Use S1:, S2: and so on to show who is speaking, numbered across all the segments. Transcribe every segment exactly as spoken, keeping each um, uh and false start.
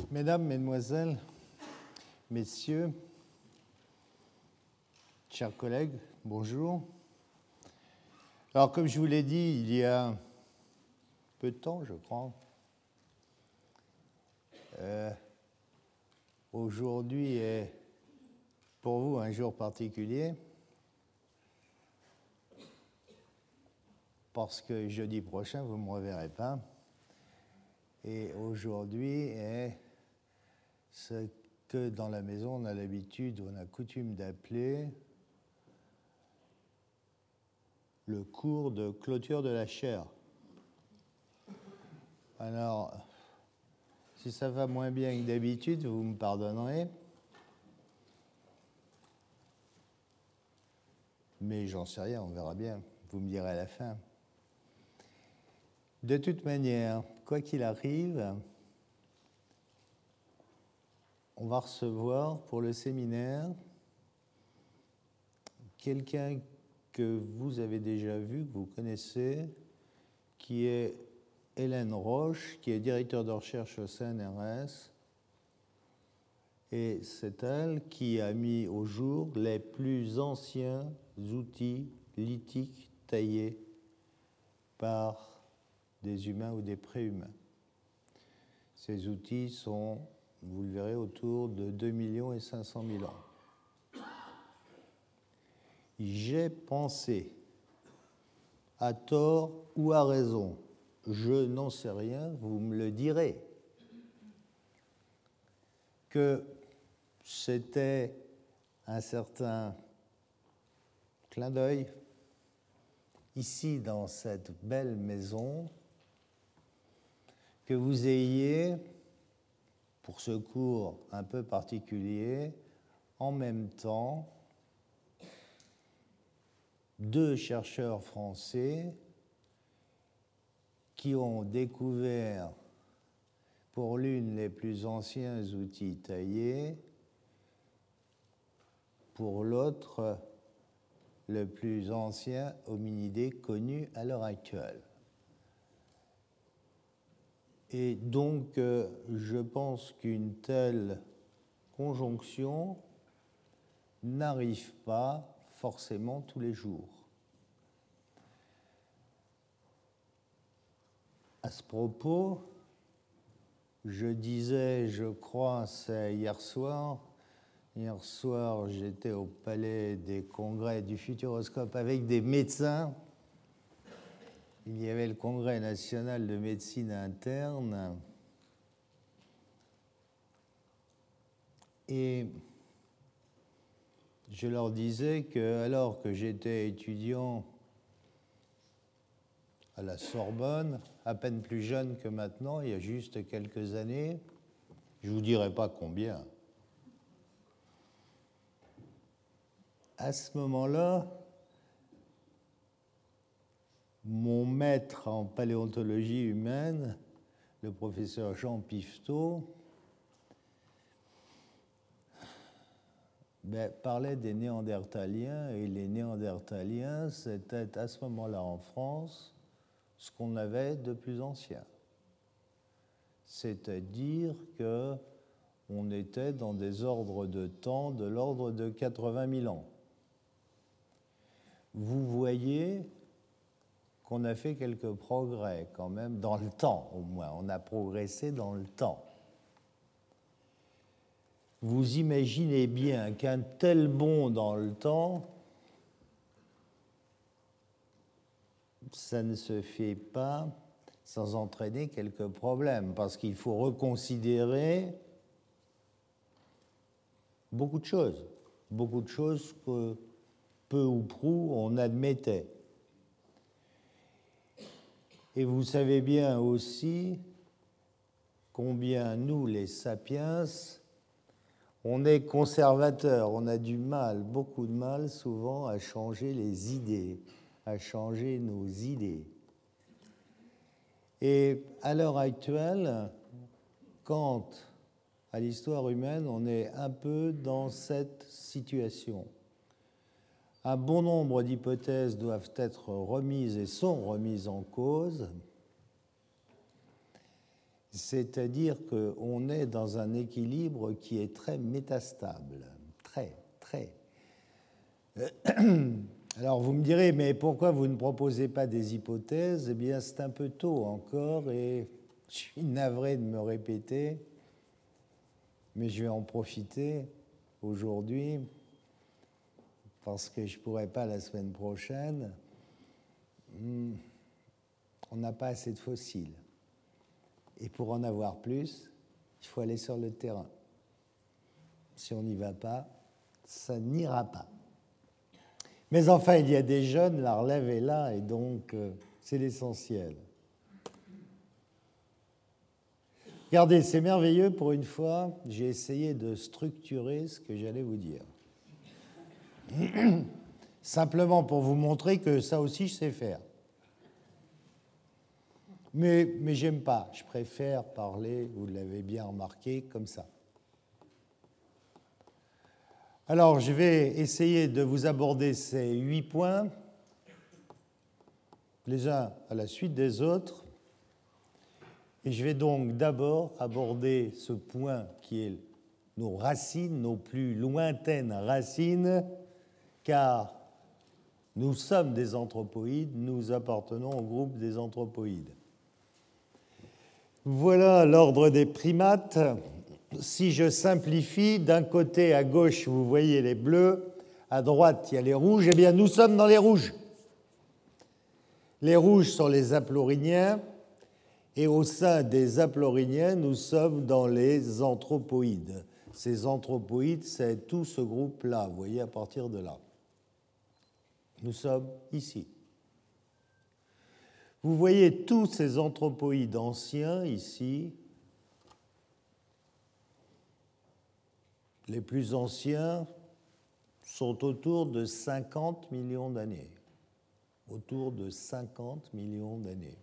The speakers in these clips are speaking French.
S1: Mesdames, Mesdemoiselles, Messieurs, chers collègues, bonjour. Alors, comme je vous l'ai dit il y a peu de temps, je crois, euh, aujourd'hui est pour vous un jour particulier parce que jeudi prochain, vous ne me reverrez pas. Et aujourd'hui est ce que dans la maison, on a l'habitude, on a coutume d'appeler le cours de clôture de la chaire. Alors, si ça va moins bien que d'habitude, vous me pardonnerez. Mais j'en sais rien, on verra bien. Vous me direz à la fin. De toute manière, quoi qu'il arrive, on va recevoir pour le séminaire quelqu'un que vous avez déjà vu, que vous connaissez, qui est Hélène Roche, qui est directeur de recherche au C N R S. Et c'est elle qui a mis au jour les plus anciens outils lithiques taillés par des humains ou des préhumains. Ces outils sont, vous le verrez, autour de deux millions et cinq cent mille ans. J'ai pensé, à tort ou à raison, je n'en sais rien, vous me le direz, que c'était un certain clin d'œil, ici dans cette belle maison, que vous ayez, pour ce cours un peu particulier, en même temps, deux chercheurs français qui ont découvert, pour l'une, les plus anciens outils taillés, pour l'autre, le plus ancien hominidé connu à l'heure actuelle. Et donc, euh, je pense qu'une telle conjonction n'arrive pas forcément tous les jours. À ce propos, je disais, je crois, c'est hier soir, hier soir, j'étais au Palais des Congrès du Futuroscope avec des médecins. Il y avait le Congrès national de médecine interne et je leur disais que, alors que j'étais étudiant à la Sorbonne, à peine plus jeune que maintenant, il y a juste quelques années, je ne vous dirai pas combien, à ce moment-là, mon maître en paléontologie humaine, le professeur Jean Pifteau, ben, parlait des Néandertaliens, et les Néandertaliens, c'était à ce moment-là en France ce qu'on avait de plus ancien. C'est-à-dire qu'on était dans des ordres de temps de l'ordre de quatre-vingt mille ans. Vous voyez qu'on a fait quelques progrès quand même, dans le temps au moins. On a progressé dans le temps. Vous imaginez bien qu'un tel bond dans le temps, ça ne se fait pas sans entraîner quelques problèmes, parce qu'il faut reconsidérer beaucoup de choses, beaucoup de choses que peu ou prou on admettait. Et vous savez bien aussi combien nous, les sapiens, on est conservateurs, on a du mal, beaucoup de mal souvent à changer les idées, à changer nos idées. Et à l'heure actuelle, quant à l'histoire humaine, on est un peu dans cette situation. Un bon nombre d'hypothèses doivent être remises et sont remises en cause. C'est-à-dire qu'on est dans un équilibre qui est très métastable, très, très. Alors vous me direz, mais pourquoi vous ne proposez pas des hypothèses? Eh bien, c'est un peu tôt encore et je suis navré de me répéter, mais je vais en profiter aujourd'hui parce que je ne pourrai pas la semaine prochaine. On n'a pas assez de fossiles. Et pour en avoir plus, il faut aller sur le terrain. Si on n'y va pas, ça n'ira pas. Mais enfin, il y a des jeunes, la relève est là, et donc euh, c'est l'essentiel. Regardez, c'est merveilleux, pour une fois, j'ai essayé de structurer ce que j'allais vous dire. Simplement pour vous montrer que ça aussi, je sais faire. Mais, mais j'aime pas, je préfère parler, vous l'avez bien remarqué, comme ça. Alors, je vais essayer de vous aborder ces huit points, les uns à la suite des autres. Et je vais donc d'abord aborder ce point qui est nos racines, nos plus lointaines racines, car nous sommes des anthropoïdes, nous appartenons au groupe des anthropoïdes. Voilà l'ordre des primates. Si je simplifie, d'un côté à gauche, vous voyez les bleus, à droite, il y a les rouges, eh bien, nous sommes dans les rouges. Les rouges sont les aplorhiniens, et au sein des aplorhiniens, nous sommes dans les anthropoïdes. Ces anthropoïdes, c'est tout ce groupe-là, vous voyez, à partir de là. Nous sommes ici. Vous voyez tous ces anthropoïdes anciens ici. Les plus anciens sont autour de cinquante millions d'années. Autour de cinquante millions d'années.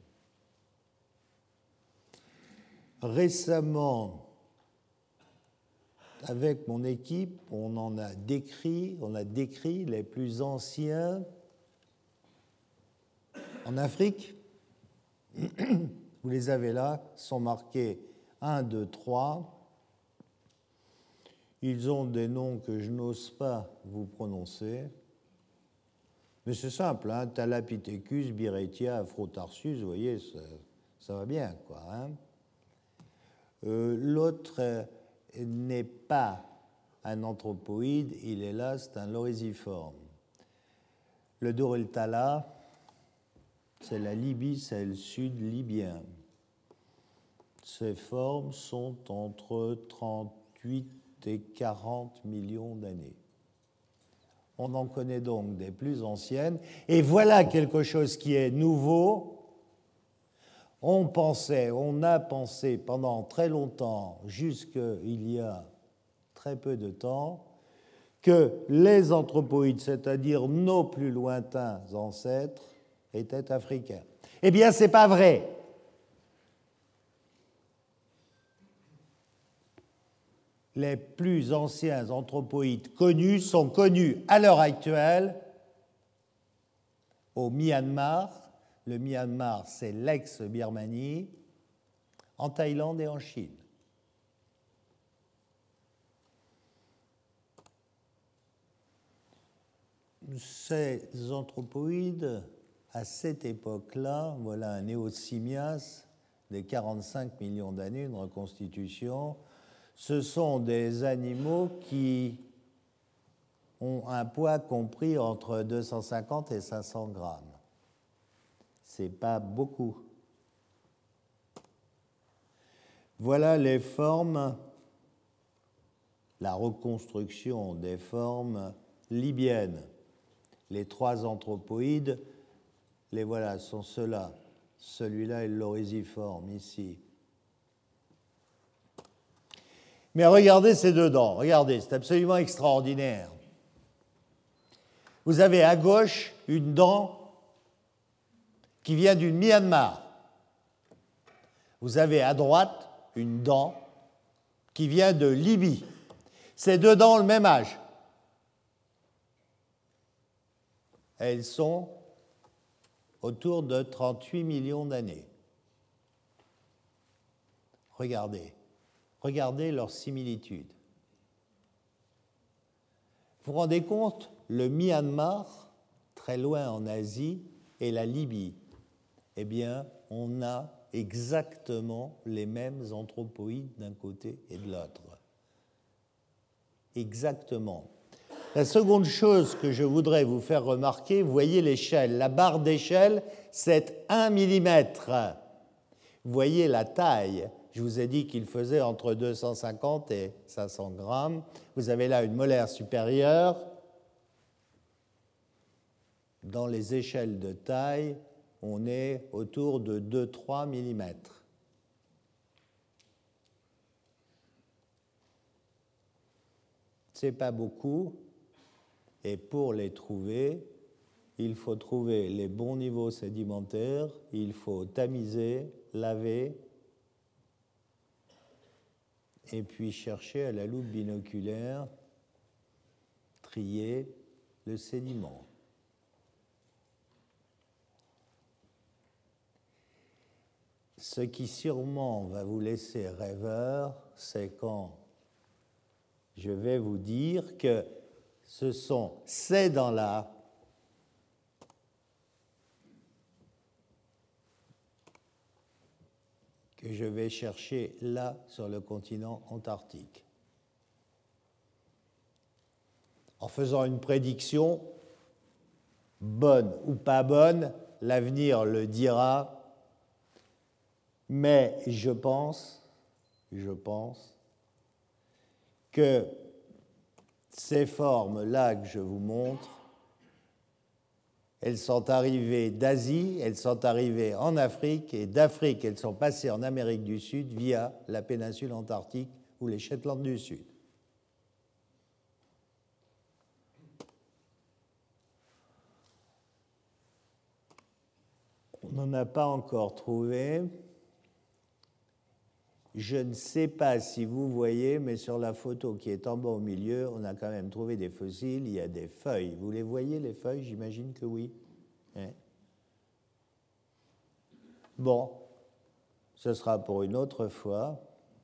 S1: Récemment, avec mon équipe, on en a décrit, on a décrit les plus anciens en Afrique. Vous les avez là, sont marqués un, deux, trois. Ils ont des noms que je n'ose pas vous prononcer. Mais c'est simple, hein, Thalapithecus, Biretia, Afrotarsus, vous voyez, ça, ça va bien, quoi. Hein. Euh, l'autre euh, n'est pas un anthropoïde, il est là, c'est un lorisiforme. Le Doreltala, c'est la Libye, c'est le sud libyen. Ces formes sont entre trente-huit et quarante millions d'années. On en connaît donc des plus anciennes. Et voilà quelque chose qui est nouveau. On pensait, on a pensé pendant très longtemps, jusqu'il y a très peu de temps, que les anthropoïdes, c'est-à-dire nos plus lointains ancêtres, étaient africains. Eh bien, ce n'est pas vrai. Les plus anciens anthropoïdes connus sont connus à l'heure actuelle au Myanmar. Le Myanmar, c'est l'ex-Birmanie, en Thaïlande et en Chine. Ces anthropoïdes, à cette époque-là, voilà un Néosimias des quarante-cinq millions d'années, une reconstitution. Ce sont des animaux qui ont un poids compris entre deux cent cinquante et cinq cents grammes. Ce n'est pas beaucoup. Voilà les formes, la reconstruction des formes libyennes. Les trois anthropoïdes, les voilà, sont ceux-là. Celui-là est l'orisiforme, ici. Mais regardez ces deux dents, regardez, c'est absolument extraordinaire. Vous avez à gauche une dent qui vient du Myanmar. Vous avez à droite une dent qui vient de Libye. Ces deux dents ont le même âge. Elles sont autour de trente-huit millions d'années. Regardez. Regardez leurs similitudes. Vous vous rendez compte, le Myanmar, très loin en Asie, et la Libye, eh bien, on a exactement les mêmes anthropoïdes d'un côté et de l'autre. Exactement. La seconde chose que je voudrais vous faire remarquer, vous voyez l'échelle. La barre d'échelle, c'est un millimètre. Vous voyez la taille. Je vous ai dit qu'il faisait entre deux cent cinquante et cinq cents grammes. Vous avez là une molaire supérieure. Dans les échelles de taille, on est autour de deux à trois millimètres. Ce n'est pas beaucoup. Et pour les trouver, il faut trouver les bons niveaux sédimentaires, il faut tamiser, laver, et puis chercher à la loupe binoculaire, trier le sédiment. Ce qui sûrement va vous laisser rêveur, c'est quand je vais vous dire que ce sont ces dents-là que je vais chercher là sur le continent antarctique. En faisant une prédiction, bonne ou pas bonne, l'avenir le dira, mais je pense, je pense que ces formes-là que je vous montre, elles sont arrivées d'Asie, elles sont arrivées en Afrique, et d'Afrique, elles sont passées en Amérique du Sud via la péninsule antarctique ou les Shetland du Sud. On n'en a pas encore trouvé. Je ne sais pas si vous voyez, mais sur la photo qui est en bas au milieu, on a quand même trouvé des fossiles, il y a des feuilles. Vous les voyez, les feuilles? J'imagine que oui. Hein? Bon, ce sera pour une autre fois,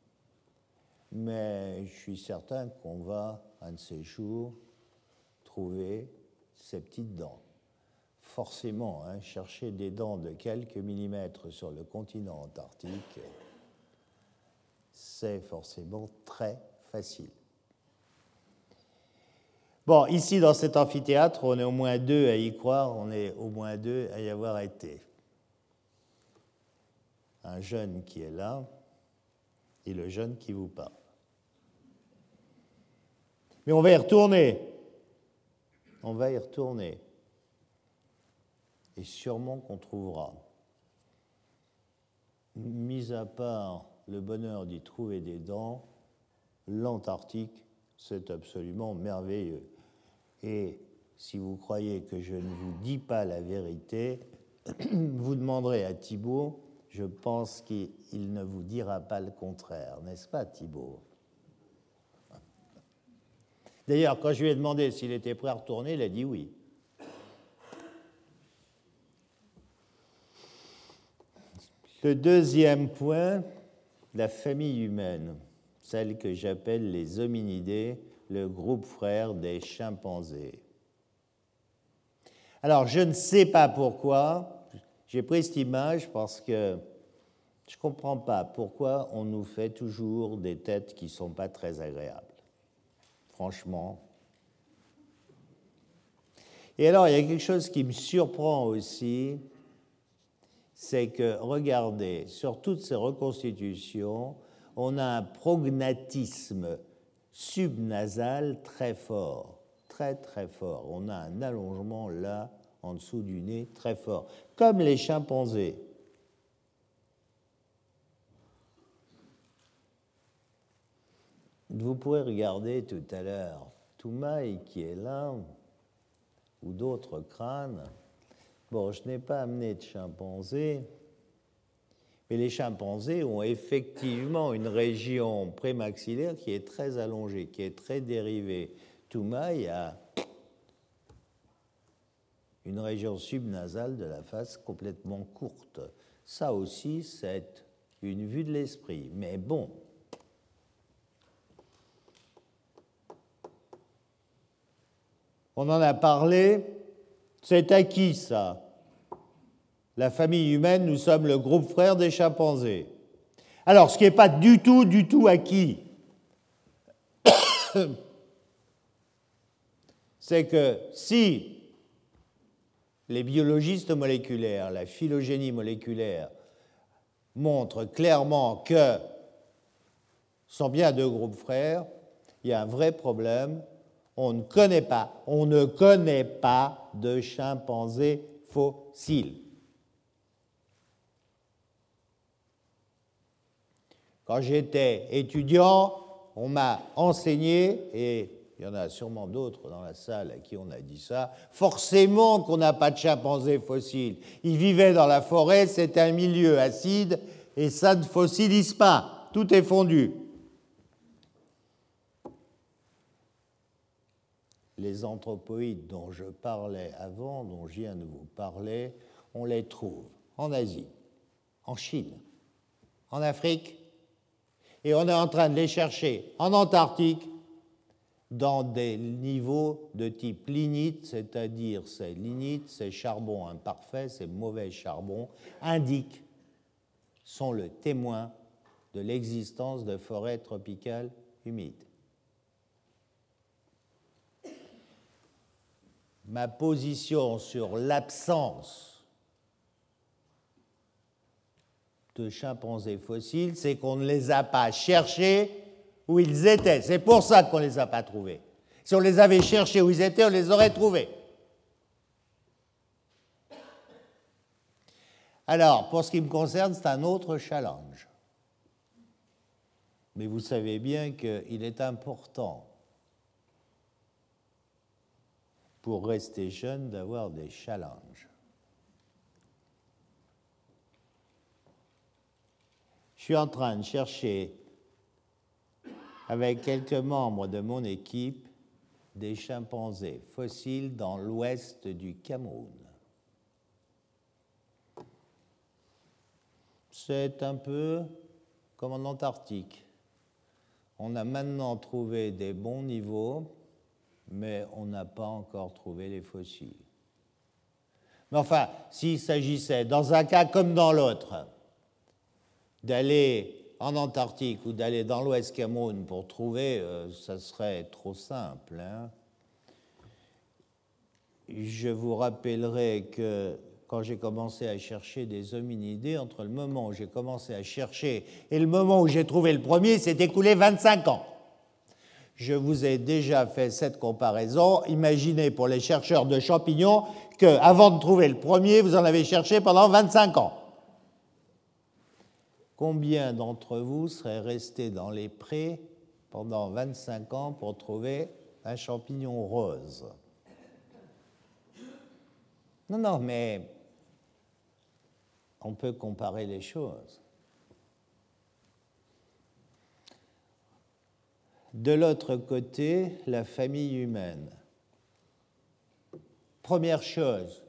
S1: mais je suis certain qu'on va, un de ces jours, trouver ces petites dents. Forcément, hein, chercher des dents de quelques millimètres sur le continent antarctique, c'est forcément très facile. Bon, ici, dans cet amphithéâtre, on est au moins deux à y croire, on est au moins deux à y avoir été. Un jeune qui est là et le jeune qui vous parle. Mais on va y retourner. On va y retourner. Et sûrement qu'on trouvera, mis à part le bonheur d'y trouver des dents, l'Antarctique, c'est absolument merveilleux. Et si vous croyez que je ne vous dis pas la vérité, vous demanderez à Thibault, je pense qu'il ne vous dira pas le contraire, n'est-ce pas, Thibault? D'ailleurs, quand je lui ai demandé s'il était prêt à retourner, il a dit oui. Le deuxième point, la famille humaine, celle que j'appelle les hominidés, le groupe frère des chimpanzés. Alors, je ne sais pas pourquoi, j'ai pris cette image parce que je ne comprends pas pourquoi on nous fait toujours des têtes qui ne sont pas très agréables. Franchement. Et alors, il y a quelque chose qui me surprend aussi, c'est que, regardez, sur toutes ces reconstitutions, on a un prognatisme subnasal très fort, très très fort. On a un allongement là, en dessous du nez, très fort, comme les chimpanzés. Vous pourrez regarder tout à l'heure Toumaï qui est là, ou d'autres crânes. Bon, je n'ai pas amené de chimpanzés, mais les chimpanzés ont effectivement une région prémaxillaire qui est très allongée, qui est très dérivée. Toumaï a une région subnasale de la face complètement courte. Ça aussi, c'est une vue de l'esprit. Mais bon, on en a parlé, c'est acquis ça. La famille humaine, nous sommes le groupe frère des chimpanzés. Alors, ce qui n'est pas du tout, du tout acquis, c'est que si les biologistes moléculaires, la phylogénie moléculaire, montrent clairement que ce sont bien deux groupes frères, il y a un vrai problème. On ne connaît pas, on ne connaît pas de chimpanzés fossiles. Quand j'étais étudiant, on m'a enseigné, et il y en a sûrement d'autres dans la salle à qui on a dit ça, forcément qu'on n'a pas de chimpanzés fossiles. Ils vivaient dans la forêt, c'était un milieu acide, et ça ne fossilise pas, tout est fondu. Les anthropoïdes dont je parlais avant, dont je viens de vous parler, on les trouve en Asie, en Chine, en Afrique, et on est en train de les chercher en Antarctique dans des niveaux de type lignite, c'est-à-dire ces lignites, ces charbons imparfaits, ces mauvais charbons, indiquent, sont le témoin de l'existence de forêts tropicales humides. Ma position sur l'absence de chimpanzés fossiles, c'est qu'on ne les a pas cherchés où ils étaient. C'est pour ça qu'on ne les a pas trouvés. Si on les avait cherchés où ils étaient, on les aurait trouvés. Alors, pour ce qui me concerne, c'est un autre challenge. Mais vous savez bien qu'il est important, pour rester jeune, d'avoir des challenges. Je suis en train de chercher, avec quelques membres de mon équipe, des chimpanzés fossiles dans l'ouest du Cameroun. C'est un peu comme en Antarctique. On a maintenant trouvé des bons niveaux, mais on n'a pas encore trouvé les fossiles. Mais enfin, s'il s'agissait, dans un cas comme dans l'autre, d'aller en Antarctique ou d'aller dans l'Ouest Cameroun pour trouver, euh, ça serait trop simple. Hein. Je vous rappellerai que quand j'ai commencé à chercher des hominidés, entre le moment où j'ai commencé à chercher et le moment où j'ai trouvé le premier, s'est écoulé vingt-cinq ans. Je vous ai déjà fait cette comparaison. Imaginez pour les chercheurs de champignons qu'avant de trouver le premier, vous en avez cherché pendant vingt-cinq ans. Combien d'entre vous seraient restés dans les prés pendant vingt-cinq ans pour trouver un champignon rose? Non, non, mais on peut comparer les choses. De l'autre côté, la famille humaine. Première chose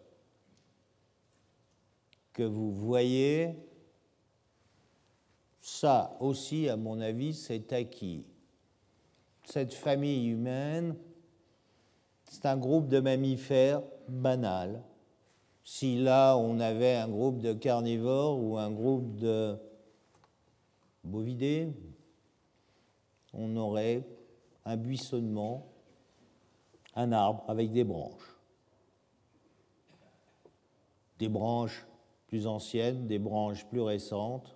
S1: que vous voyez, ça aussi, à mon avis, c'est acquis. Cette famille humaine, c'est un groupe de mammifères banal. Si là, on avait un groupe de carnivores ou un groupe de bovidés, on aurait un buissonnement, un arbre avec des branches. Des branches plus anciennes, des branches plus récentes.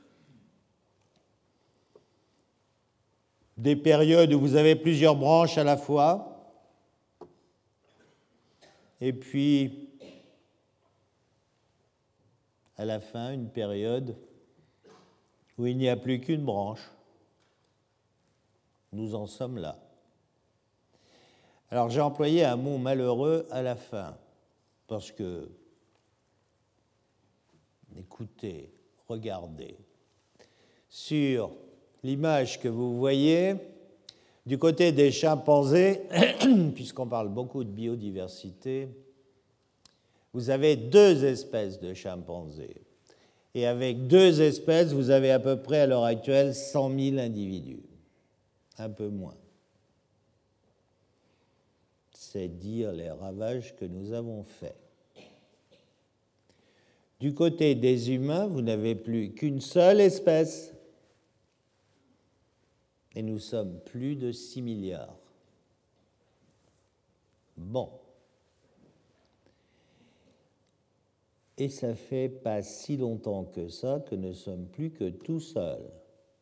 S1: Des périodes où vous avez plusieurs branches à la fois. Et puis, à la fin, une période où il n'y a plus qu'une branche. Nous en sommes là. Alors j'ai employé un mot malheureux à la fin, parce que, écoutez, regardez, sur l'image que vous voyez, du côté des chimpanzés, puisqu'on parle beaucoup de biodiversité, vous avez deux espèces de chimpanzés. Et avec deux espèces, vous avez à peu près à l'heure actuelle cent mille individus. Un peu moins. C'est dire les ravages que nous avons faits. Du côté des humains, vous n'avez plus qu'une seule espèce. Et nous sommes plus de six milliards. Bon. Et ça fait pas si longtemps que ça que nous ne sommes plus que tout seuls.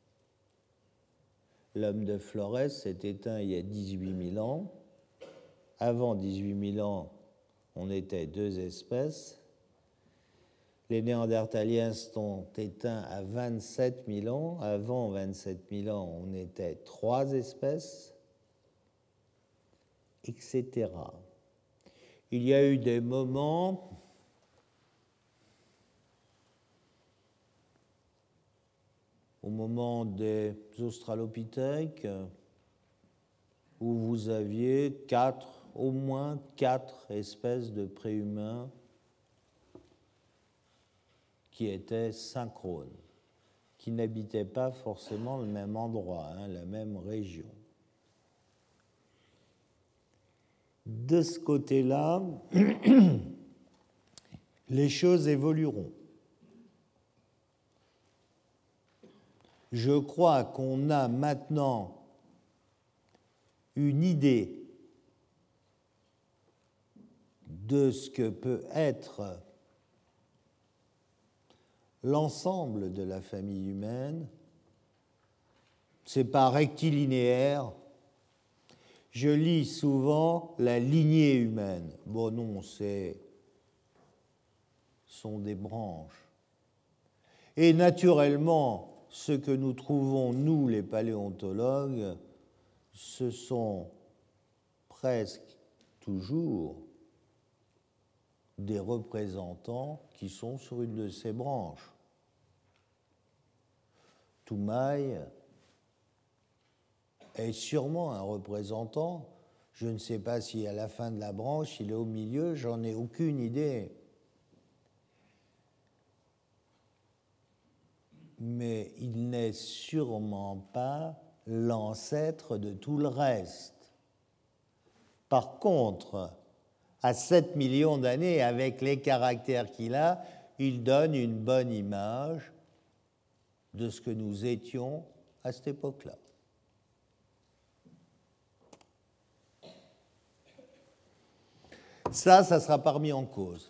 S1: L'homme de Flores s'est éteint il y a dix-huit mille ans. Avant dix-huit mille ans, on était deux espèces. Les Néandertaliens sont éteints à vingt-sept mille ans. Avant vingt-sept mille ans, on était trois espèces, et cetera. Il y a eu des moments au moment des Australopithèques où vous aviez quatre, au moins quatre espèces de préhumains qui étaient synchrones, qui n'habitaient pas forcément le même endroit, hein, la même région. De ce côté-là, les choses évolueront. Je crois qu'on a maintenant une idée de ce que peut être l'ensemble de la famille humaine. C'est pas rectilinéaire. Je lis souvent la lignée humaine. Bon, non, c'est sont des branches. Et naturellement, ce que nous trouvons, nous, les paléontologues, ce sont presque toujours des représentants qui sont sur une de ces branches. Toumaï est sûrement un représentant. Je ne sais pas si à la fin de la branche, il est au milieu, j'en ai aucune idée. Mais il n'est sûrement pas l'ancêtre de tout le reste. Par contre, à sept millions d'années, avec les caractères qu'il a, il donne une bonne image de ce que nous étions à cette époque-là. Ça, ça sera pas remis en cause.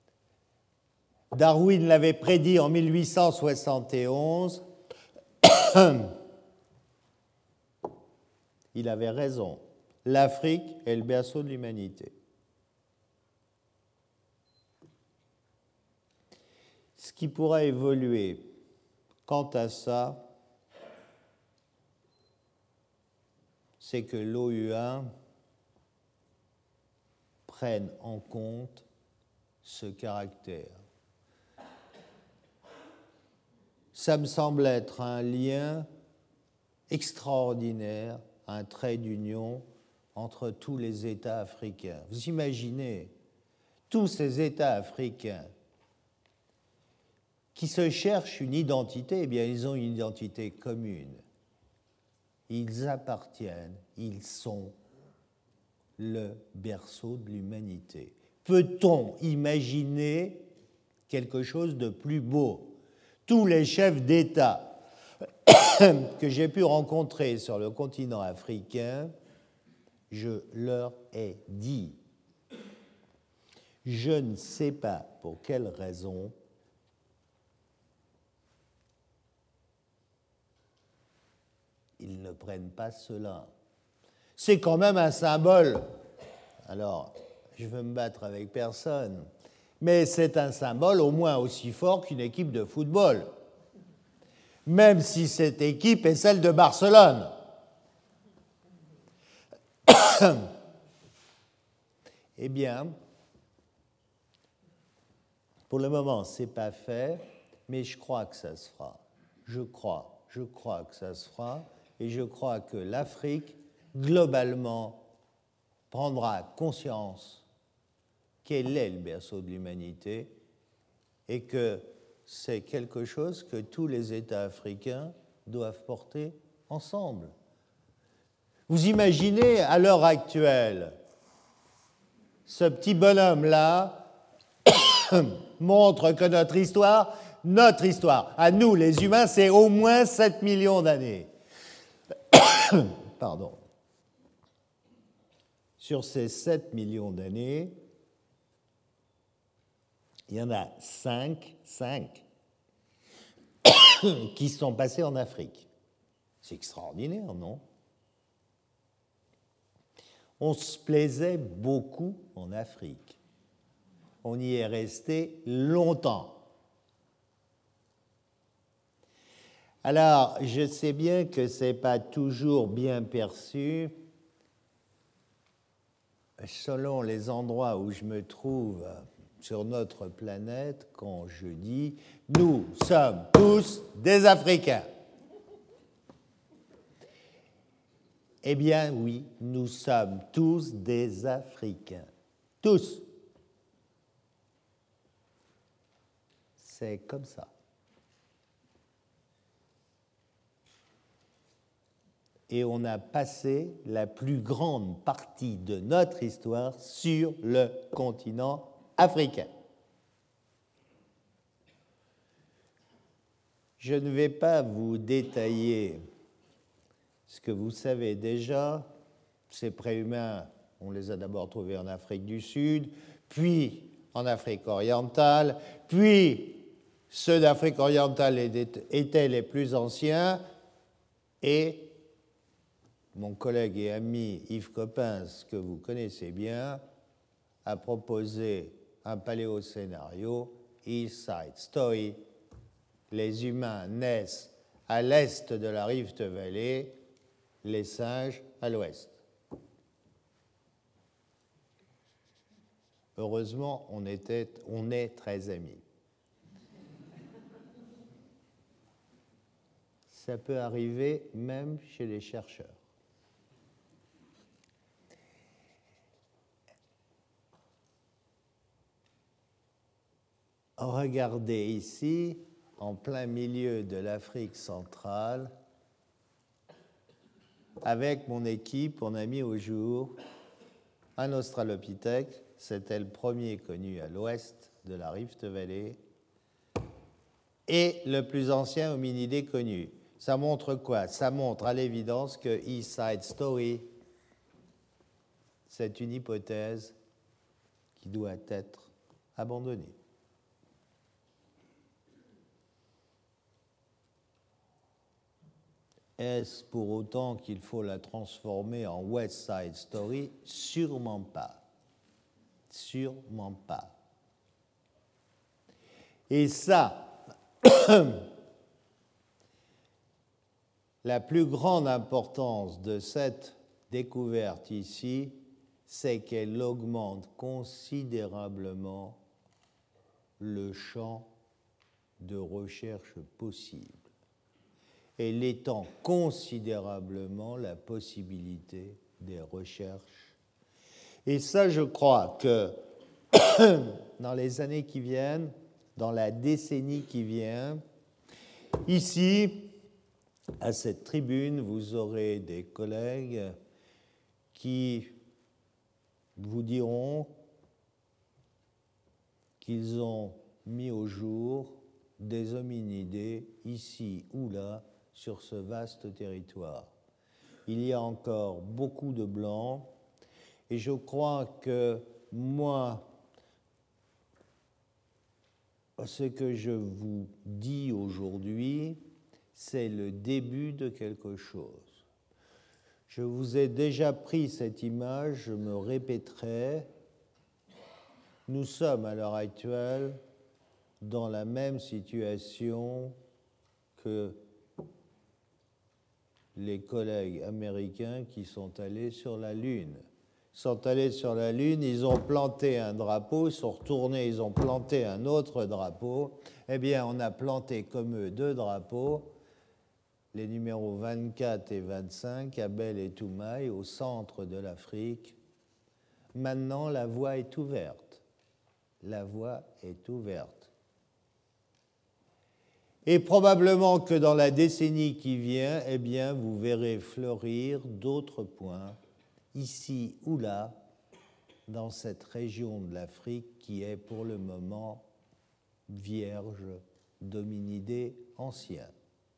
S1: Darwin l'avait prédit en mille huit cent soixante et onze. Il avait raison. L'Afrique est le berceau de l'humanité. Ce qui pourra évoluer quant à ça, c'est que l'O U A prenne en compte ce caractère. Ça me semble être un lien extraordinaire, un trait d'union entre tous les États africains. Vous imaginez, tous ces États africains qui se cherchent une identité, eh bien, ils ont une identité commune. Ils appartiennent, ils sont le berceau de l'humanité. Peut-on imaginer quelque chose de plus beau? Tous les chefs d'État que j'ai pu rencontrer sur le continent africain, je leur ai dit, je ne sais pas pour quelle raison, ils ne prennent pas cela. C'est quand même un symbole. Alors, je veux me battre avec personne, mais c'est un symbole au moins aussi fort qu'une équipe de football, même si cette équipe est celle de Barcelone. Eh bien, pour le moment, ce n'est pas fait, mais je crois que ça se fera. Je crois, je crois que ça se fera, et je crois que l'Afrique, globalement, prendra conscience qu'elle est le berceau de l'humanité et que c'est quelque chose que tous les États africains doivent porter ensemble. Vous imaginez, à l'heure actuelle, ce petit bonhomme-là montre que notre histoire, notre histoire, à nous les humains, c'est au moins sept millions d'années. Pardon. Sur ces sept millions d'années, il y en a cinq, cinq qui sont passés en Afrique. C'est extraordinaire, non? On se plaisait beaucoup en Afrique. On y est resté longtemps. Alors, je sais bien que ce n'est pas toujours bien perçu. Selon les endroits où je me trouve sur notre planète, quand je dis « nous sommes tous des Africains ». Eh bien, oui, nous sommes tous des Africains. Tous. C'est comme ça. Et on a passé la plus grande partie de notre histoire sur le continent africain. Je ne vais pas vous détailler ce que vous savez déjà. Ces préhumains, on les a d'abord trouvés en Afrique du Sud, puis en Afrique orientale, puis ceux d'Afrique orientale étaient les plus anciens, et mon collègue et ami Yves Coppens, que vous connaissez bien, a proposé un paléoscénario, East Side Story. Les humains naissent à l'est de la Rift Valley, les singes à l'ouest. Heureusement, on, était, on est très amis. Ça peut arriver même chez les chercheurs. Regardez ici, en plein milieu de l'Afrique centrale, avec mon équipe, on a mis au jour un australopithèque, c'était le premier connu à l'ouest de la Rift Valley, et le plus ancien hominidé connu. Ça montre quoi? Ça montre à l'évidence que East Side Story, c'est une hypothèse qui doit être abandonnée. Est-ce pour autant qu'il faut la transformer en West Side Story? Sûrement pas. Sûrement pas. Et ça, la plus grande importance de cette découverte ici, c'est qu'elle augmente considérablement le champ de recherche possible. Elle étend considérablement la possibilité des recherches. Et ça, je crois que dans les années qui viennent, dans la décennie qui vient, ici, à cette tribune, vous aurez des collègues qui vous diront qu'ils ont mis au jour des hominidés ici ou là sur ce vaste territoire. Il y a encore beaucoup de blancs et je crois que moi, ce que je vous dis aujourd'hui, c'est le début de quelque chose. Je vous ai déjà pris cette image, je me répéterai. Nous sommes à l'heure actuelle dans la même situation que les collègues américains qui sont allés sur la Lune. Ils sont allés sur la Lune, ils ont planté un drapeau, ils sont retournés, ils ont planté un autre drapeau. Eh bien, on a planté comme eux deux drapeaux, les numéros vingt-quatre et vingt-cinq, Abel et Toumaï, au centre de l'Afrique. Maintenant, la voie est ouverte. La voie est ouverte. Et probablement que dans la décennie qui vient, eh bien, vous verrez fleurir d'autres points, ici ou là, dans cette région de l'Afrique qui est pour le moment vierge d'hominidés anciens.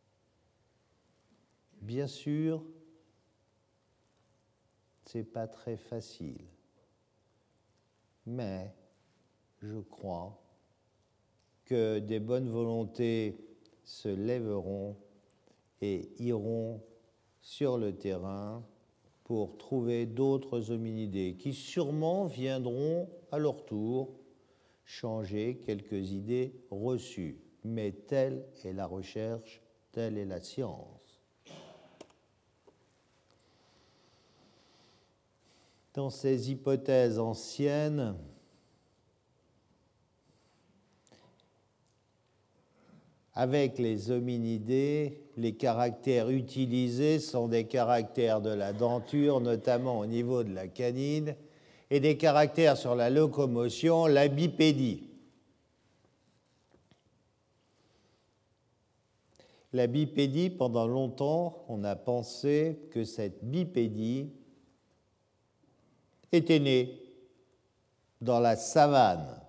S1: Bien sûr, ce n'est pas très facile, mais je crois que des bonnes volontés se lèveront et iront sur le terrain pour trouver d'autres hominidés qui sûrement viendront à leur tour changer quelques idées reçues. Mais telle est la recherche, telle est la science. Dans ces hypothèses anciennes, avec les hominidés, les caractères utilisés sont des caractères de la denture, notamment au niveau de la canine, et des caractères sur la locomotion, la bipédie. La bipédie, pendant longtemps, on a pensé que cette bipédie était née dans la savane.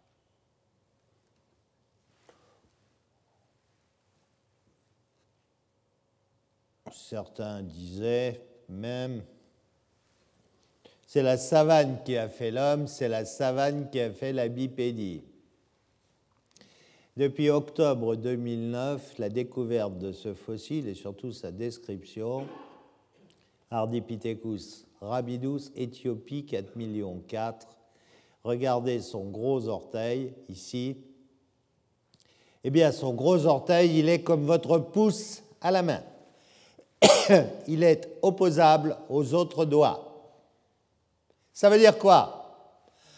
S1: Certains disaient même, c'est la savane qui a fait l'homme, c'est la savane qui a fait la bipédie. Depuis octobre deux mille neuf, la découverte de ce fossile et surtout sa description, Ardipithecus rabidus, Éthiopie, quatre millions quatre, regardez son gros orteil ici. Eh bien, son gros orteil, il est comme votre pouce à la main. Il est opposable aux autres doigts. Ça veut dire quoi?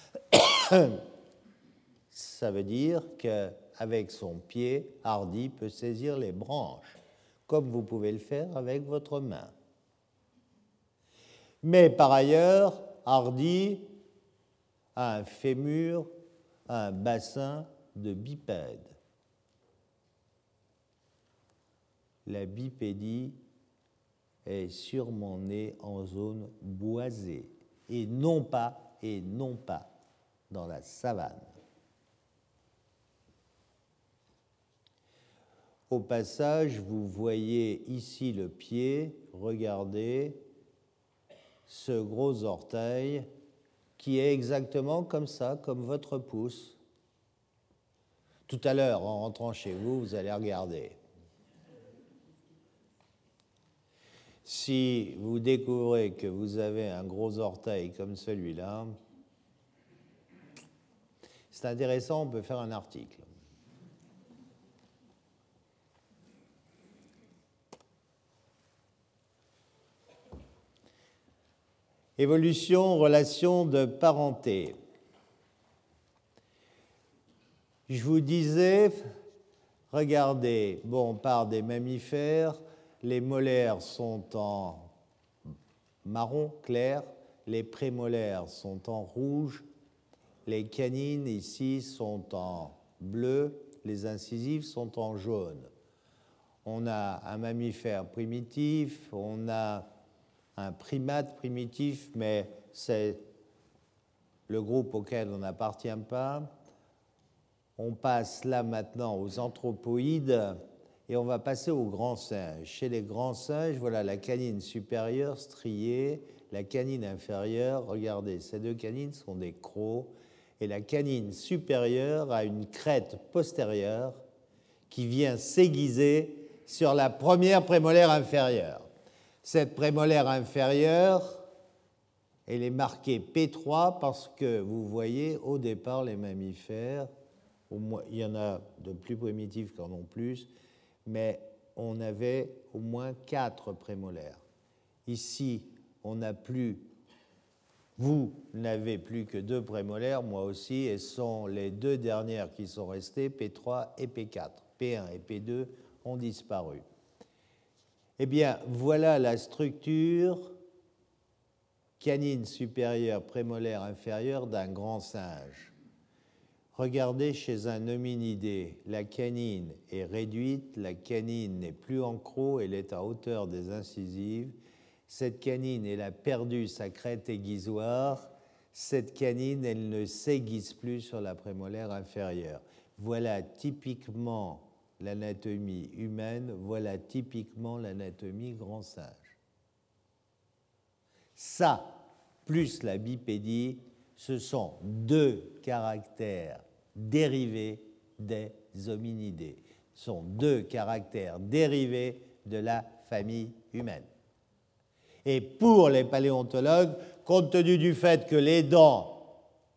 S1: Ça veut dire qu'avec son pied, Hardy peut saisir les branches, comme vous pouvez le faire avec votre main. Mais par ailleurs, Hardy a un fémur, a un bassin de bipède. La bipédie est sûrement née en zone boisée et non pas, et non pas dans la savane. Au passage, vous voyez ici le pied, regardez ce gros orteil qui est exactement comme ça, comme votre pouce. Tout à l'heure, en rentrant chez vous, vous allez regarder. Si vous découvrez que vous avez un gros orteil comme celui-là, c'est intéressant, on peut faire un article. Évolution, relation de parenté. Je vous disais, regardez, bon, on part des mammifères, les molaires sont en marron clair, les prémolaires sont en rouge, les canines ici sont en bleu, les incisives sont en jaune. On a un mammifère primitif, on a un primate primitif, mais c'est le groupe auquel on n'appartient pas. On passe là maintenant aux anthropoïdes et on va passer aux grands singes. Chez les grands singes, voilà la canine supérieure striée, la canine inférieure, regardez, ces deux canines sont des crocs, et la canine supérieure a une crête postérieure qui vient s'aiguiser sur la première prémolaire inférieure. Cette prémolaire inférieure, elle est marquée P trois parce que vous voyez au départ les mammifères, au moins, il y en a de plus primitifs qui en ont plus, mais on avait au moins quatre prémolaires. Ici, on n'a plus, vous n'avez plus que deux prémolaires, moi aussi, et ce sont les deux dernières qui sont restées, P trois et P quatre. P un et P deux ont disparu. Eh bien, voilà la structure canine supérieure, prémolaire inférieure d'un grand singe. Regardez chez un hominidé, la canine est réduite, la canine n'est plus en croc, elle est à hauteur des incisives. Cette canine, elle a perdu sa crête aiguisoire. Cette canine, elle ne s'aiguise plus sur la prémolaire inférieure. Voilà typiquement l'anatomie humaine, voilà typiquement l'anatomie grand singe. Ça, plus la bipédie, ce sont deux caractères dérivés des hominidés. Ce sont deux caractères dérivés de la famille humaine. Et pour les paléontologues, compte tenu du fait que les dents,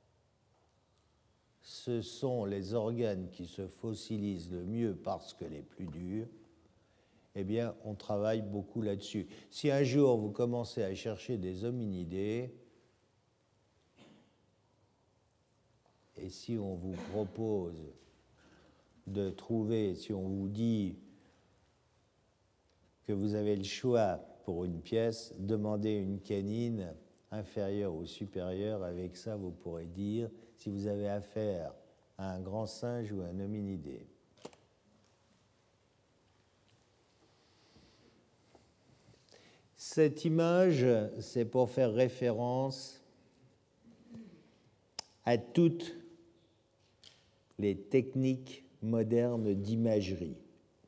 S1: ce sont les organes qui se fossilisent le mieux parce que les plus durs, eh bien, on travaille beaucoup là-dessus. Si un jour vous commencez à chercher des hominidés, et si on vous propose de trouver, si on vous dit que vous avez le choix pour une pièce, demandez une canine inférieure ou supérieure. Avec ça, vous pourrez dire si vous avez affaire à un grand singe ou un hominidé. Cette image, c'est pour faire référence à toutes les techniques modernes d'imagerie.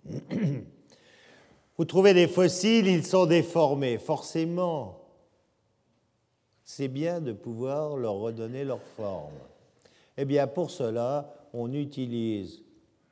S1: Vous trouvez des fossiles, ils sont déformés. Forcément, c'est bien de pouvoir leur redonner leur forme. Eh bien, pour cela, on utilise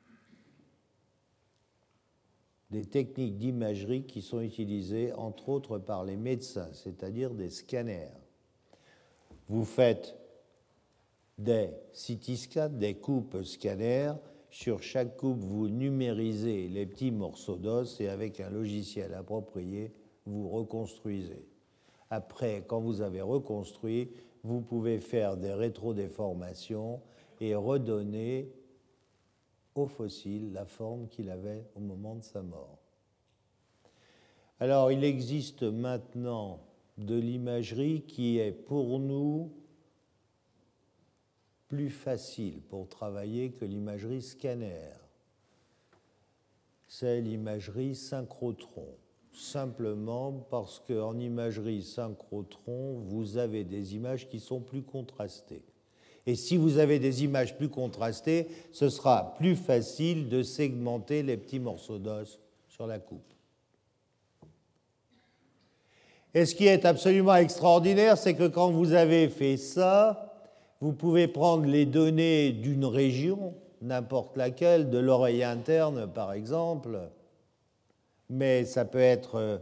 S1: des techniques d'imagerie qui sont utilisées, entre autres, par les médecins, c'est-à-dire des scanners. Vous faites des C T scans, des coupes scanners. Sur chaque coupe, vous numérisez les petits morceaux d'os et avec un logiciel approprié, vous reconstruisez. Après, quand vous avez reconstruit, vous pouvez faire des rétrodéformations et redonner au fossile la forme qu'il avait au moment de sa mort. Alors, il existe maintenant de l'imagerie qui est pour nous plus facile pour travailler que l'imagerie scanner. C'est l'imagerie synchrotron. Simplement parce qu'en imagerie synchrotron, vous avez des images qui sont plus contrastées. Et si vous avez des images plus contrastées, ce sera plus facile de segmenter les petits morceaux d'os sur la coupe. Et ce qui est absolument extraordinaire, c'est que quand vous avez fait ça, vous pouvez prendre les données d'une région, n'importe laquelle, de l'oreille interne par exemple, mais ça peut être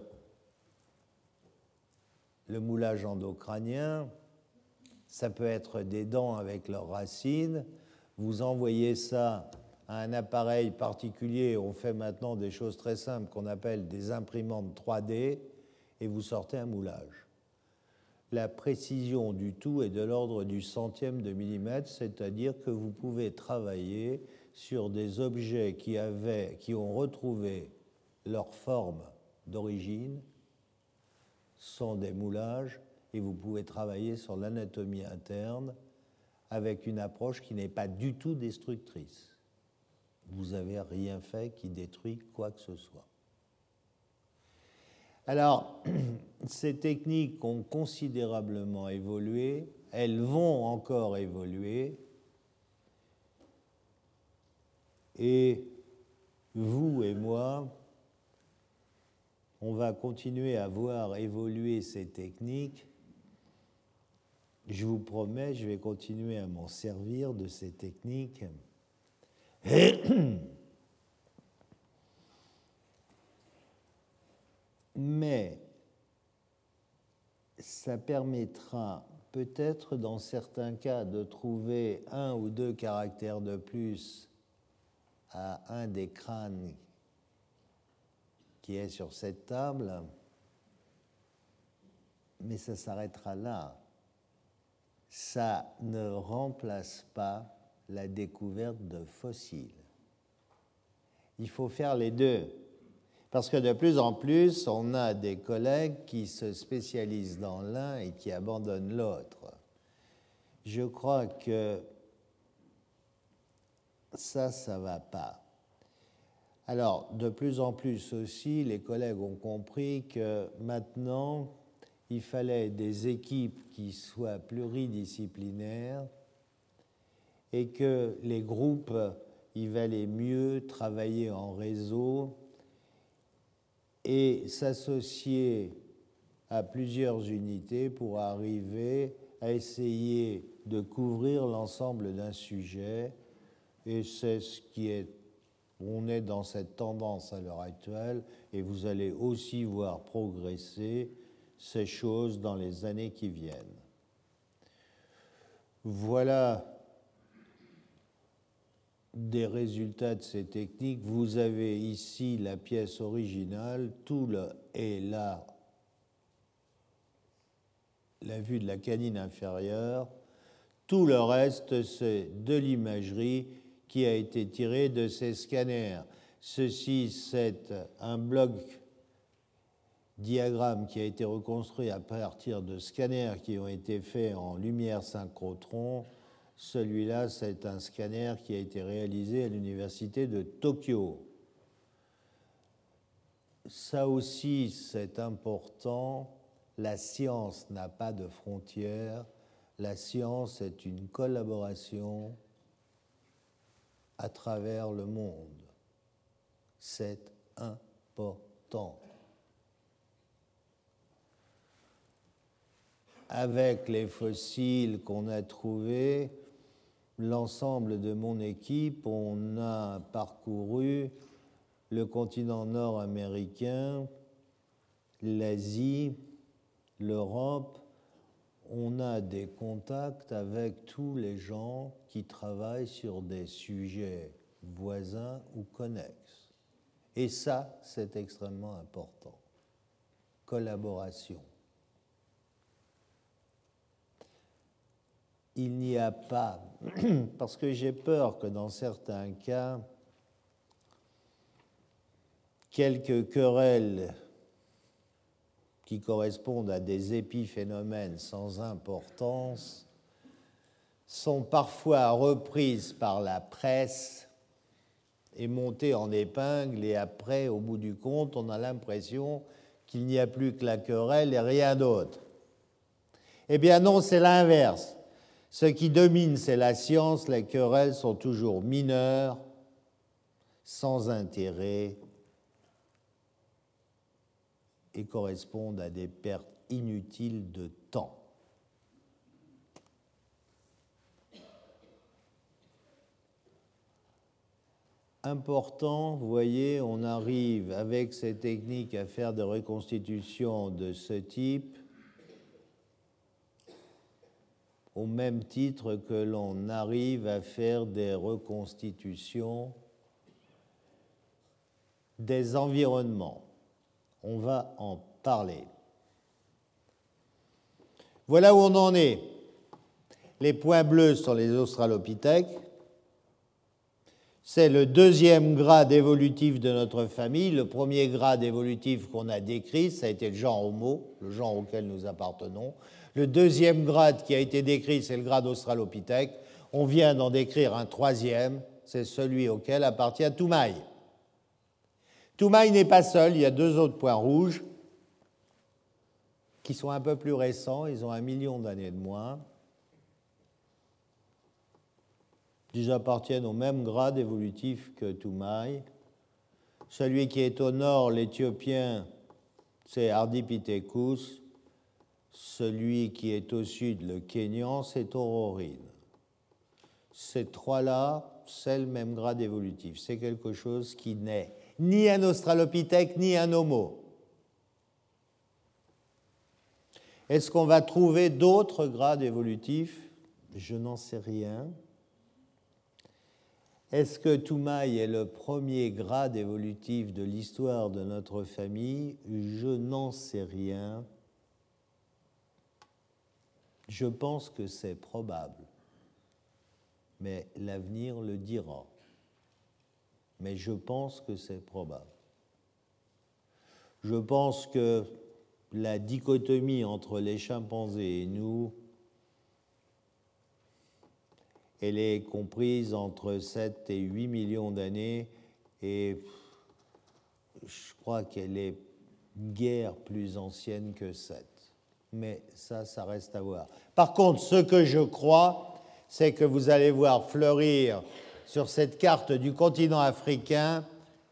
S1: le moulage endocrânien, ça peut être des dents avec leurs racines. Vous envoyez ça à un appareil particulier, on fait maintenant des choses très simples qu'on appelle des imprimantes trois D, et vous sortez un moulage. La précision du tout est de l'ordre du centième de millimètre, c'est-à-dire que vous pouvez travailler sur des objets qui, avaient, qui ont retrouvé leur forme d'origine, sont des moulages, et vous pouvez travailler sur l'anatomie interne avec une approche qui n'est pas du tout destructrice. Vous n'avez rien fait qui détruit quoi que ce soit. Alors, ces techniques ont considérablement évolué, elles vont encore évoluer, et vous et moi, on va continuer à voir évoluer ces techniques. Je vous promets, je vais continuer à m'en servir de ces techniques. Mais ça permettra peut-être dans certains cas de trouver un ou deux caractères de plus à un des crânes qui est sur cette table, mais ça s'arrêtera là. Ça ne remplace pas la découverte de fossiles. Il faut faire les deux. Parce que de plus en plus, on a des collègues qui se spécialisent dans l'un et qui abandonnent l'autre. Je crois que ça, ça ne va pas. Alors, de plus en plus aussi, les collègues ont compris que maintenant, il fallait des équipes qui soient pluridisciplinaires et que les groupes, il valait mieux travailler en réseau et s'associer à plusieurs unités pour arriver à essayer de couvrir l'ensemble d'un sujet. Et c'est ce qui est, on est dans cette tendance à l'heure actuelle, et vous allez aussi voir progresser ces choses dans les années qui viennent. Voilà des résultats de ces techniques. Vous avez ici la pièce originale, tout le, est là, la vue de la canine inférieure. Tout le reste, c'est de l'imagerie qui a été tirée de ces scanners. Ceci, c'est un bloc diagramme qui a été reconstruit à partir de scanners qui ont été faits en lumière synchrotron. Celui-là, c'est un scanner qui a été réalisé à l'université de Tokyo. Ça aussi, c'est important. La science n'a pas de frontières. La science est une collaboration à travers le monde. C'est important. Avec les fossiles qu'on a trouvés, l'ensemble de mon équipe, on a parcouru le continent nord-américain, l'Asie, l'Europe. On a des contacts avec tous les gens qui travaillent sur des sujets voisins ou connexes. Et ça, c'est extrêmement important. Collaboration. Il n'y a pas, parce que j'ai peur que dans certains cas, quelques querelles qui correspondent à des épiphénomènes sans importance sont parfois reprises par la presse et montées en épingle, et après, au bout du compte, on a l'impression qu'il n'y a plus que la querelle et rien d'autre. Eh bien non, c'est l'inverse. Ce qui domine, c'est la science. Les querelles sont toujours mineures, sans intérêt, et correspondent à des pertes inutiles de temps. Important, vous voyez, on arrive avec ces techniques à faire des reconstitutions de ce type, au même titre que l'on arrive à faire des reconstitutions des environnements. On va en parler. Voilà où on en est. Les points bleus sont les australopithèques. C'est le deuxième grade évolutif de notre famille. Le premier grade évolutif qu'on a décrit, ça a été le genre Homo, le genre auquel nous appartenons. Le deuxième grade qui a été décrit, c'est le grade australopithèque. On vient d'en décrire un troisième, c'est celui auquel appartient Toumaï. Toumaï n'est pas seul, il y a deux autres points rouges qui sont un peu plus récents, ils ont un million d'années de moins. Ils appartiennent au même grade évolutif que Toumaï. Celui qui est au nord, l'Éthiopien, c'est Ardipithecus. Celui qui est au sud, le Kényan, c'est Aurorine. Ces trois-là, c'est le même grade évolutif. C'est quelque chose qui n'est ni un australopithèque, ni un homo. Est-ce qu'on va trouver d'autres grades évolutifs? Je n'en sais rien. Est-ce que Toumaï est le premier grade évolutif de l'histoire de notre famille? Je n'en sais rien. Je pense que c'est probable, mais l'avenir le dira. Mais je pense que c'est probable. Je pense que la dichotomie entre les chimpanzés et nous Elle est comprise entre sept et huit millions d'années et je crois qu'elle est guère plus ancienne que sept. Mais ça, ça reste à voir. Par contre, ce que je crois, c'est que vous allez voir fleurir sur cette carte du continent africain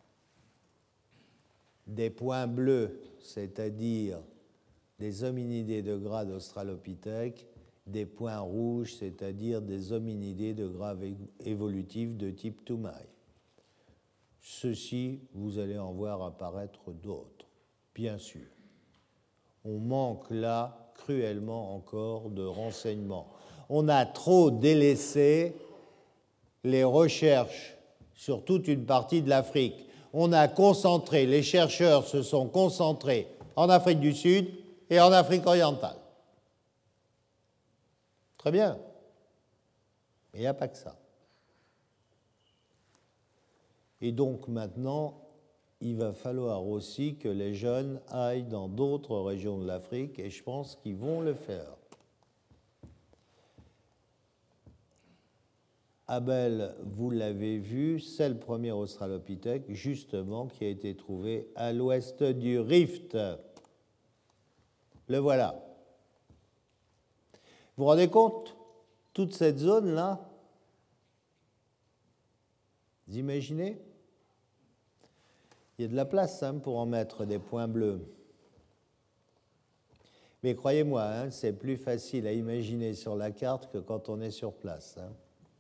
S1: des points bleus, c'est-à-dire des hominidés de grade australopithèque, des points rouges, c'est-à-dire des hominidés de grade évolutif de type Toumaï. Ceux-ci, vous allez en voir apparaître d'autres, bien sûr. On manque là cruellement encore de renseignements. On a trop délaissé les recherches sur toute une partie de l'Afrique. On a concentré, les chercheurs se sont concentrés en Afrique du Sud et en Afrique orientale. Très bien. Mais il n'y a pas que ça. Et donc maintenant, il va falloir aussi que les jeunes aillent dans d'autres régions de l'Afrique, et je pense qu'ils vont le faire. Abel, vous l'avez vu, c'est le premier australopithèque, justement, qui a été trouvé à l'ouest du Rift. Le voilà. Vous vous rendez compte? Toute cette zone-là, vous imaginez? Il y a de la place hein, pour en mettre des points bleus. Mais croyez-moi, hein, c'est plus facile à imaginer sur la carte que quand on est sur place. Hein.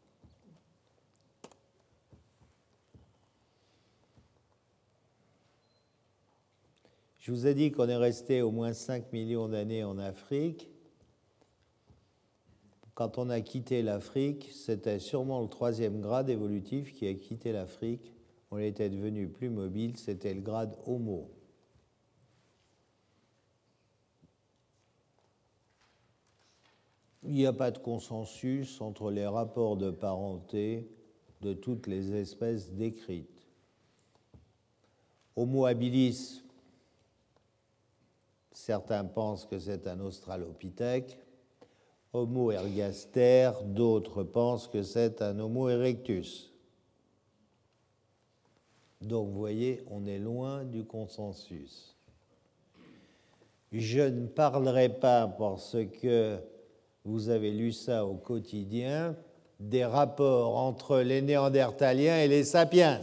S1: Je vous ai dit qu'on est resté au moins cinq millions d'années en Afrique. Quand on a quitté l'Afrique, c'était sûrement le troisième grade évolutif qui a quitté l'Afrique. On était devenu plus mobile, c'était le grade Homo. Il n'y a pas de consensus entre les rapports de parenté de toutes les espèces décrites. Homo habilis, certains pensent que c'est un australopithèque. Homo ergaster, d'autres pensent que c'est un Homo erectus. Donc, vous voyez, on est loin du consensus. Je ne parlerai pas, parce que vous avez lu ça au quotidien, des rapports entre les Néandertaliens et les sapiens.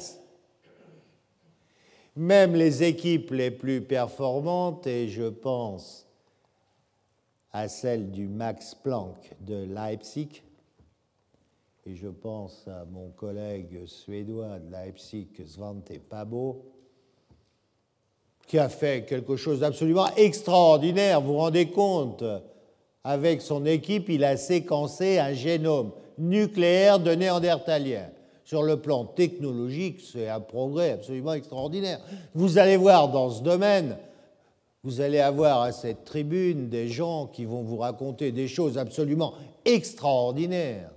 S1: Même les équipes les plus performantes, et je pense à celle du Max Planck de Leipzig, et je pense à mon collègue suédois de Leipzig, Svante Pääbo, qui a fait quelque chose d'absolument extraordinaire. Vous vous rendez compte? Avec son équipe, il a séquencé un génome nucléaire de Néandertaliens. Sur le plan technologique, c'est un progrès absolument extraordinaire. Vous allez voir dans ce domaine, vous allez avoir à cette tribune des gens qui vont vous raconter des choses absolument extraordinaires.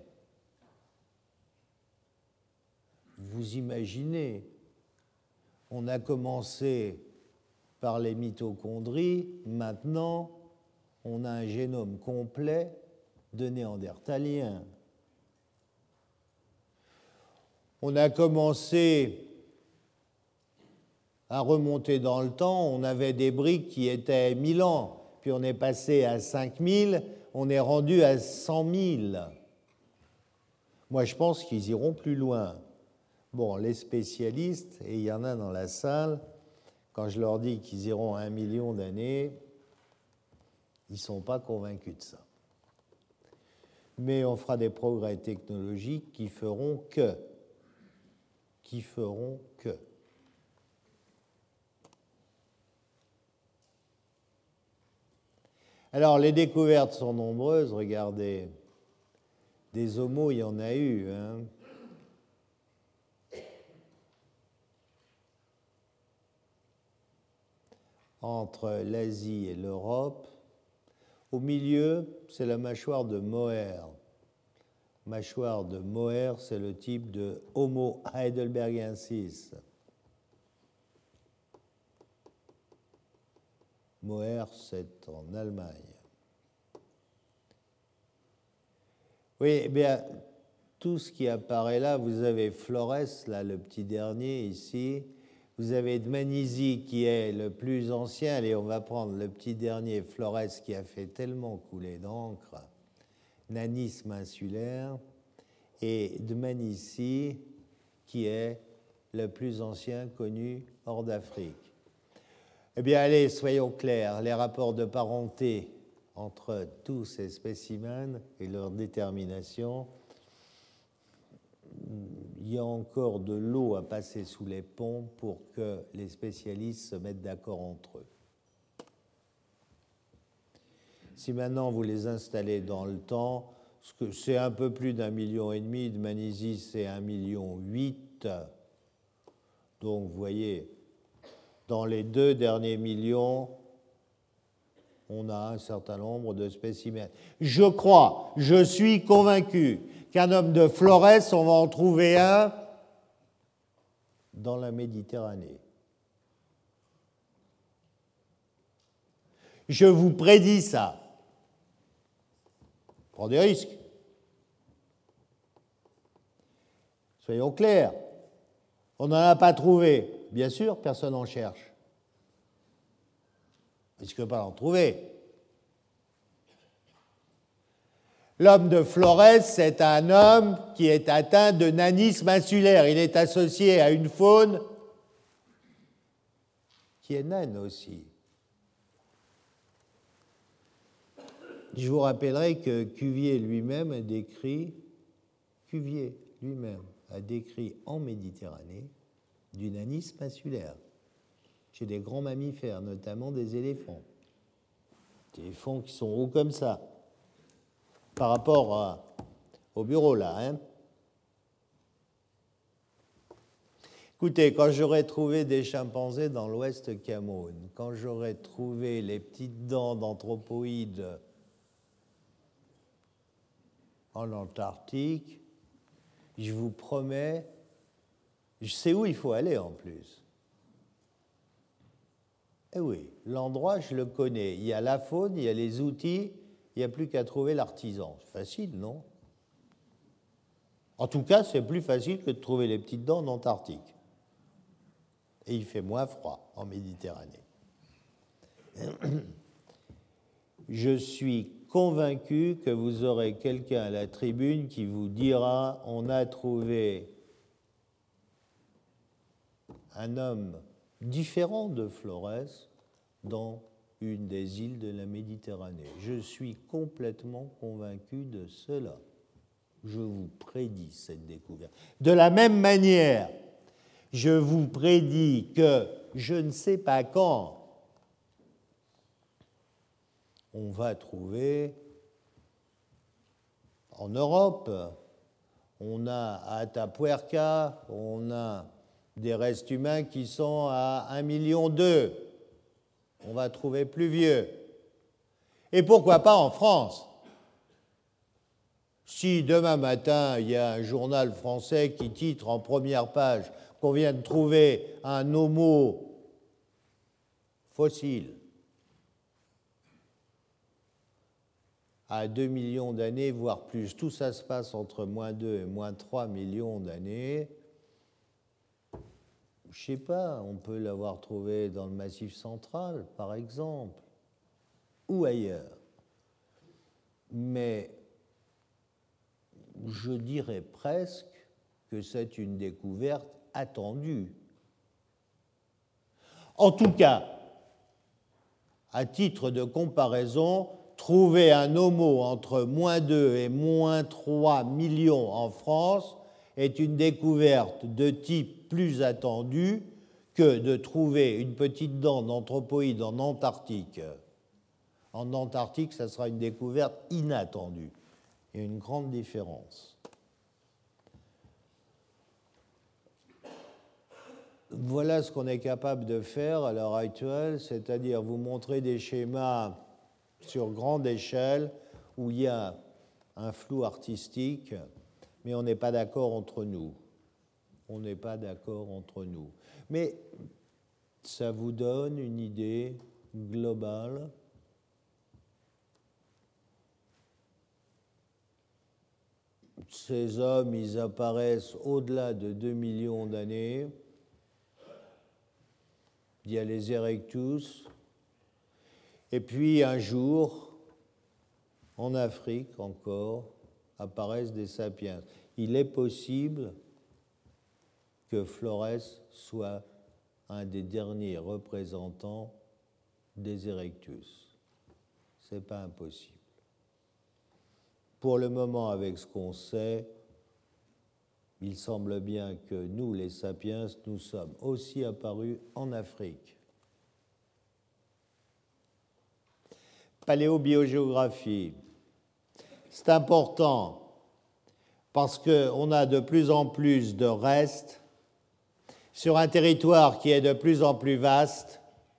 S1: Vous imaginez, on a commencé par les mitochondries, maintenant on a un génome complet de Néandertaliens. On a commencé à remonter dans le temps, on avait des briques qui étaient mille ans, puis on est passé à cinq mille, on est rendu à cent mille. Moi, je pense qu'ils iront plus loin. Bon, les spécialistes, et il y en a dans la salle, quand je leur dis qu'ils iront à un million d'années, ils ne sont pas convaincus de ça. Mais on fera des progrès technologiques qui feront que, qui feront que. Alors, les découvertes sont nombreuses, regardez. Des homos, il y en a eu, hein. Entre l'Asie et l'Europe. Au milieu, c'est la mâchoire de Moher. Mâchoire de Moher, c'est le type de Homo heidelbergensis. Moher, c'est en Allemagne. Oui, eh bien, tout ce qui apparaît là, vous avez Flores, là, le petit dernier ici, vous avez Dmanisi qui est le plus ancien, allez, on va prendre le petit dernier, Flores, qui a fait tellement couler d'encre, nanisme insulaire, et Dmanisi qui est le plus ancien connu hors d'Afrique. Eh bien, allez, soyons clairs, les rapports de parenté entre tous ces spécimens et leur détermination, il y a encore de l'eau à passer sous les ponts pour que les spécialistes se mettent d'accord entre eux. Si maintenant vous les installez dans le temps, c'est un peu plus d'un million et demi, de Dmanisi c'est un million huit, donc vous voyez, dans les deux derniers millions, on a un certain nombre de spécimens. Je crois, je suis convaincu qu'un homme de Flores, on va en trouver un dans la Méditerranée. Je vous prédis ça. Prends des risques. Soyons clairs. On n'en a pas trouvé. Bien sûr, personne n'en cherche. On ne risque pas d'en trouver. L'homme de Flores, c'est un homme qui est atteint de nanisme insulaire. Il est associé à une faune qui est naine aussi. Je vous rappellerai que Cuvier lui-même a décrit, Cuvier lui-même a décrit en Méditerranée du nanisme insulaire chez des grands mammifères, notamment des éléphants. Des éléphants qui sont hauts comme ça, par rapport à, au bureau là. Hein. Écoutez, quand j'aurais trouvé des chimpanzés dans l'ouest Cameroun, quand j'aurais trouvé les petites dents d'anthropoïdes en Antarctique, je vous promets, je sais où il faut aller en plus. Eh oui, l'endroit, je le connais. Il y a la faune, il y a les outils, il n'y a plus qu'à trouver l'artisan. C'est facile, non? En tout cas, c'est plus facile que de trouver les petites dents en Antarctique. Et il fait moins froid en Méditerranée. Je suis convaincu que vous aurez quelqu'un à la tribune qui vous dira « On a trouvé un homme différent de Flores dans une des îles de la Méditerranée. » Je suis complètement convaincu de cela. Je vous prédis cette découverte. De la même manière, je vous prédis que je ne sais pas quand on va trouver en Europe, on a à Atapuerca, on a des restes humains qui sont à un million deux. On va trouver plus vieux. Et pourquoi pas en France? Si demain matin, il y a un journal français qui titre en première page qu'on vient de trouver un homo fossile à deux millions d'années, voire plus, tout ça se passe entre moins deux et moins trois millions d'années, je ne sais pas, on peut l'avoir trouvé dans le Massif central, par exemple, ou ailleurs. Mais je dirais presque que c'est une découverte attendue. En tout cas, à titre de comparaison, trouver un homo entre moins deux et moins trois millions en France est une découverte de type plus attendu que de trouver une petite dent d'anthropoïde en Antarctique. En Antarctique, ça sera une découverte inattendue. Il y a une grande différence. Voilà ce qu'on est capable de faire à l'heure actuelle, c'est-à-dire vous montrer des schémas sur grande échelle où il y a un flou artistique, mais on n'est pas d'accord entre nous. On n'est pas d'accord entre nous. Mais ça vous donne une idée globale Ces hommes, ils apparaissent au-delà de deux millions d'années. Il y a les Erectus. Et puis un jour, en Afrique encore, apparaissent des sapiens. Il est possible que Flores soit un des derniers représentants des Erectus. Ce n'est pas impossible. Pour le moment, avec ce qu'on sait, il semble bien que nous, les sapiens, nous sommes aussi apparus en Afrique. Paléobiogéographie. C'est important parce qu'on a de plus en plus de restes sur un territoire qui est de plus en plus vaste.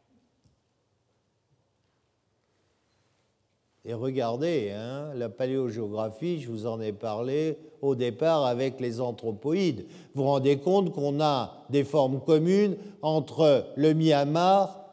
S1: Et regardez, hein, la paléogéographie, je vous en ai parlé au départ avec les anthropoïdes. Vous vous rendez compte qu'on a des formes communes entre le Myanmar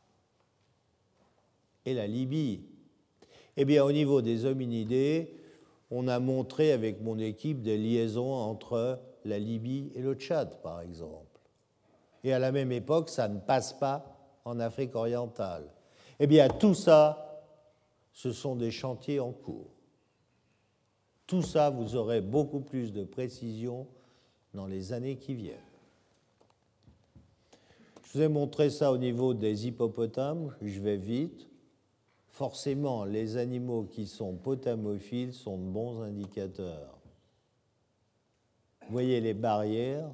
S1: et la Libye. Eh bien, au niveau des hominidés, on a montré avec mon équipe des liaisons entre la Libye et le Tchad, par exemple. Et à la même époque, ça ne passe pas en Afrique orientale. Eh bien, tout ça, ce sont des chantiers en cours. Tout ça, vous aurez beaucoup plus de précision dans les années qui viennent. Je vous ai montré ça au niveau des hippopotames, je vais vite. Forcément, les animaux qui sont potamophiles sont de bons indicateurs. Vous voyez les barrières.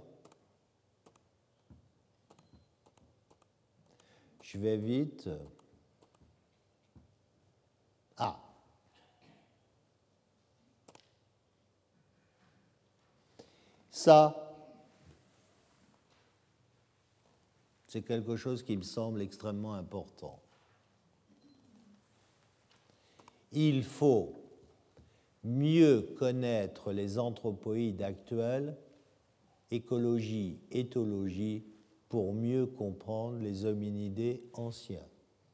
S1: Je vais vite. Ah. Ça, c'est quelque chose qui me semble extrêmement important. Il faut mieux connaître les anthropoïdes actuels, écologie, éthologie, pour mieux comprendre les hominidés anciens.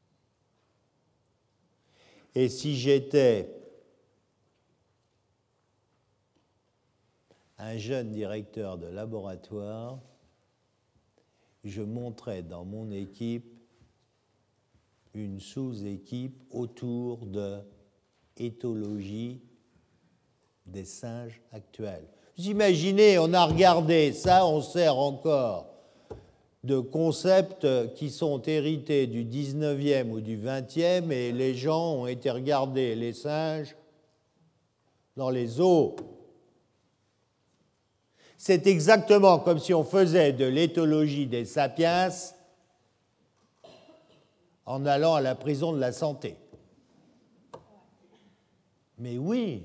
S1: Et si j'étais un jeune directeur de laboratoire, je monterais dans mon équipe une sous-équipe autour de éthologie des singes actuels. Vous imaginez, on a regardé ça, on sert encore de concepts qui sont hérités du dix-neuvième ou du vingtième, et les gens ont été regarder les singes dans les zoos. C'est exactement comme si on faisait de l'éthologie des sapiens en allant à la prison de la santé. Mais oui.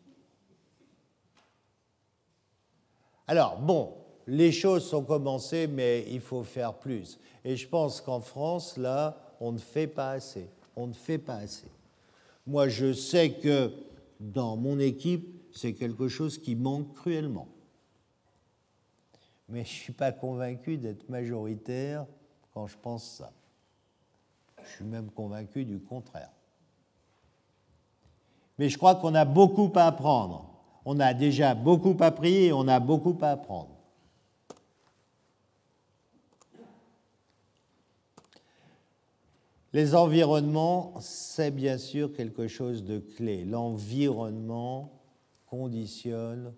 S1: Alors, bon, les choses sont commencées, mais il faut faire plus. Et je pense qu'en France, là, on ne fait pas assez. On ne fait pas assez. Moi, je sais que dans mon équipe, c'est quelque chose qui manque cruellement. Mais je ne suis pas convaincu d'être majoritaire quand je pense ça. Je suis même convaincu du contraire. Mais je crois qu'on a beaucoup à apprendre. On a déjà beaucoup appris et on a beaucoup à apprendre. Les environnements, c'est bien sûr quelque chose de clé. L'environnement conditionne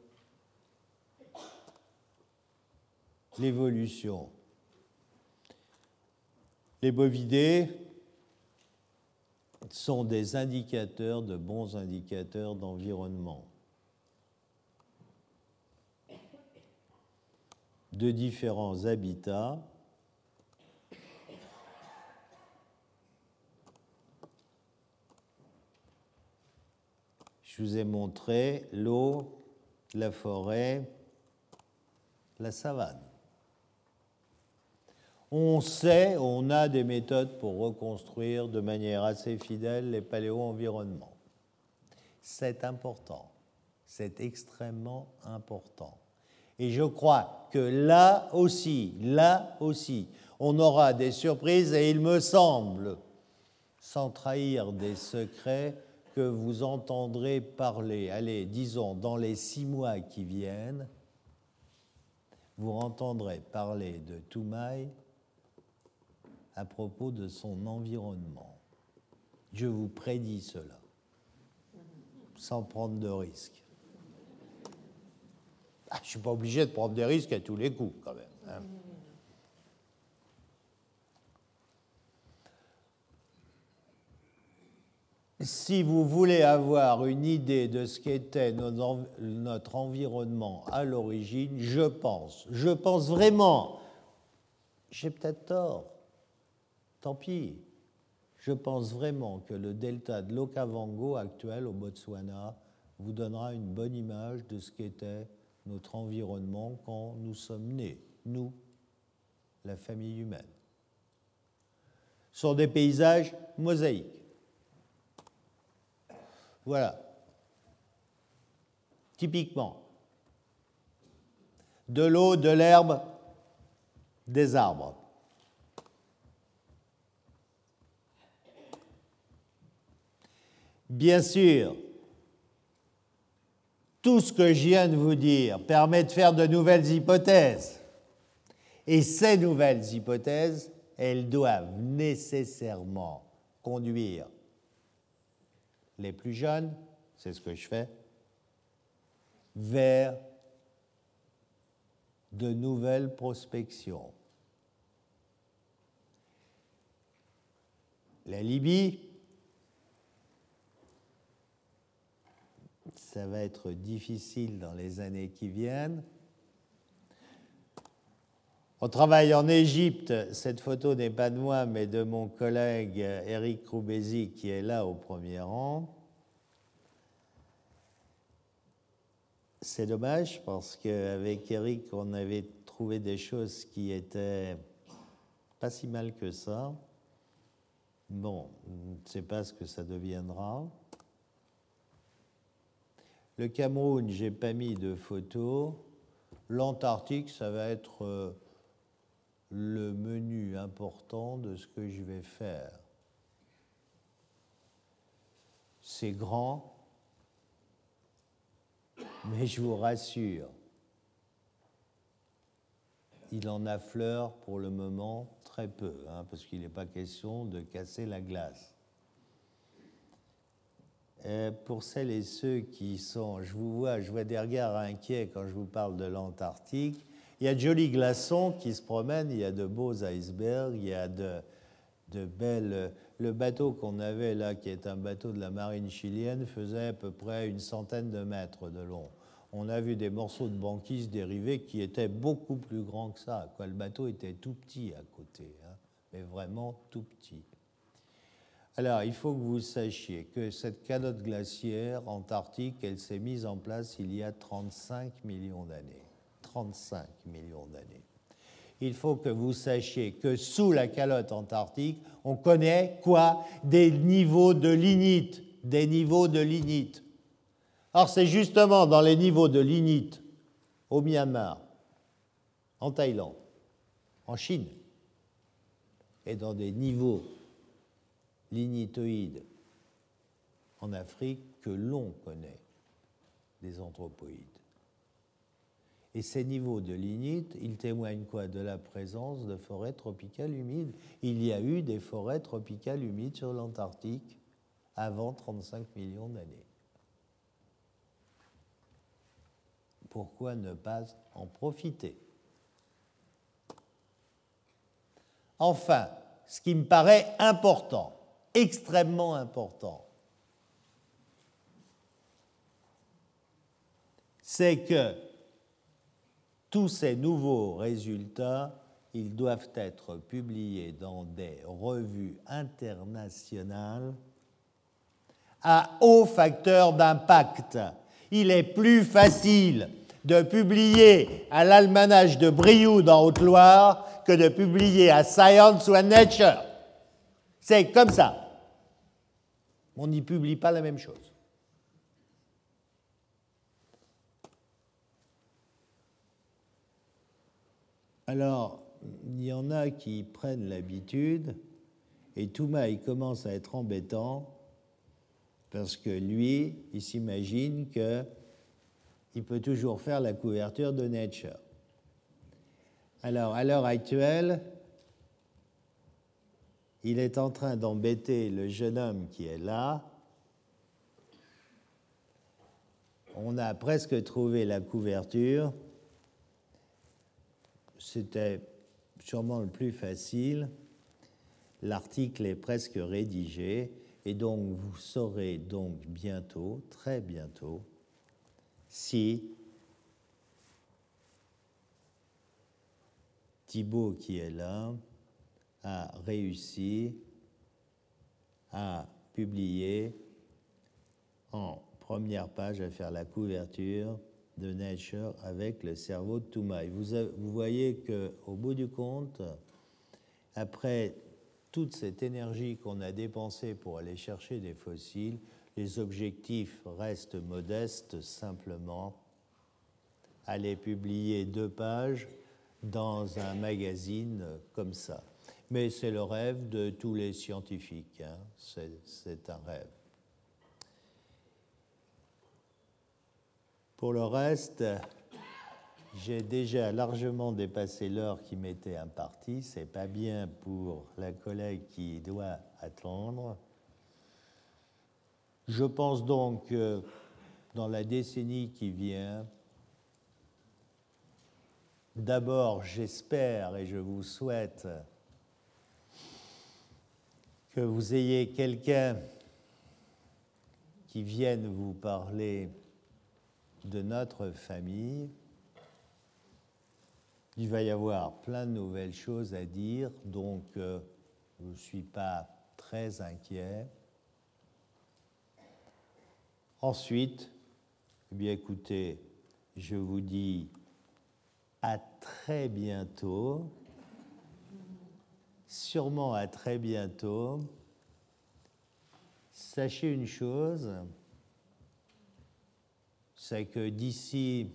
S1: l'évolution. Les bovidés sont des indicateurs, de bons indicateurs d'environnement, de différents habitats. Je vous ai montré l'eau, la forêt, la savane. On sait, on a des méthodes pour reconstruire de manière assez fidèle les paléo-environnements. C'est important, c'est extrêmement important. Et je crois que là aussi, là aussi, on aura des surprises et il me semble, sans trahir des secrets, que vous entendrez parler, allez, disons, dans les six mois qui viennent, vous entendrez parler de Toumaï à propos de son environnement. Je vous prédis cela, sans prendre de risques. Ah, je ne suis pas obligé de prendre des risques à tous les coups, quand même. Hein. Si vous voulez avoir une idée de ce qu'était notre environnement à l'origine, je pense, je pense vraiment, j'ai peut-être tort, tant pis, je pense vraiment que le delta de l'Okavango actuel au Botswana vous donnera une bonne image de ce qu'était notre environnement quand nous sommes nés, nous, la famille humaine. Ce sont des paysages mosaïques. Voilà. Typiquement. De l'eau, de l'herbe, des arbres. Bien sûr, tout ce que je viens de vous dire permet de faire de nouvelles hypothèses. Et ces nouvelles hypothèses, elles doivent nécessairement conduire les plus jeunes, c'est ce que je fais, vers de nouvelles prospections. La Libye, ça va être difficile dans les années qui viennent. On travaille en Égypte, cette photo n'est pas de moi, mais de mon collègue Eric Kroubezi, qui est là au premier rang. C'est dommage, parce qu'avec Eric, on avait trouvé des choses qui étaient pas si mal que ça. Bon, je ne sais pas ce que ça deviendra. Le Cameroun, je n'ai pas mis de photos. L'Antarctique, ça va être euh, le menu important de ce que je vais faire. C'est grand, mais je vous rassure, il en affleure pour le moment très peu, hein, parce qu'il n'est pas question de casser la glace. Euh, pour celles et ceux qui sont, je vous vois, je vois des regards inquiets quand je vous parle de l'Antarctique. Il y a de jolis glaçons qui se promènent, il y a de beaux icebergs, il y a de, de belles... Le bateau qu'on avait là, qui est un bateau de la marine chilienne, faisait à peu près une centaine de mètres de long. On a vu des morceaux de banquise dérivés qui étaient beaucoup plus grands que ça, quoi. Le bateau était tout petit à côté, hein, mais vraiment tout petit. Alors, il faut que vous sachiez que cette calotte glaciaire antarctique, elle s'est mise en place il y a trente-cinq millions d'années. trente-cinq millions d'années. Il faut que vous sachiez que sous la calotte antarctique, on connaît quoi? Des niveaux de lignite. Des niveaux de lignite. Alors, c'est justement dans les niveaux de lignite, au Myanmar, en Thaïlande, en Chine, et dans des niveaux lignitoïdes en Afrique que l'on connaît des anthropoïdes. Et ces niveaux de lignite, ils témoignent quoi? De la présence de forêts tropicales humides. Il y a eu des forêts tropicales humides sur l'Antarctique avant trente-cinq millions d'années. Pourquoi ne pas en profiter? Enfin, ce qui me paraît important, extrêmement important, c'est que tous ces nouveaux résultats, ils doivent être publiés dans des revues internationales à haut facteur d'impact. Il est plus facile de publier à l'Almanach de Brioude en Haute-Loire que de publier à Science ou à Nature. C'est comme ça. On n'y publie pas la même chose. Alors, il y en a qui prennent l'habitude, et Toumaï commence à être embêtant, parce que lui, il s'imagine qu'il peut toujours faire la couverture de Nature. Alors, à l'heure actuelle, il est en train d'embêter le jeune homme qui est là. On a presque trouvé la couverture. C'était sûrement le plus facile. L'article est presque rédigé et donc vous saurez donc bientôt, très bientôt, si Thibault qui est là a réussi à publier en première page, à faire la couverture de Nature avec le cerveau de Toumaï. Vous, vous voyez qu'au bout du compte, après toute cette énergie qu'on a dépensée pour aller chercher des fossiles, les objectifs restent modestes, simplement aller publier deux pages dans un magazine comme ça. Mais c'est le rêve de tous les scientifiques, hein. c'est, c'est un rêve. Pour le reste, j'ai déjà largement dépassé l'heure qui m'était impartie. C'est pas bien pour la collègue qui doit attendre. Je pense donc que dans la décennie qui vient, d'abord, j'espère et je vous souhaite que vous ayez quelqu'un qui vienne vous parler de notre famille. Il va y avoir plein de nouvelles choses à dire, donc euh, je ne suis pas très inquiet. Ensuite, eh bien écoutez, je vous dis à très bientôt, sûrement à très bientôt. Sachez une chose, c'est que d'ici,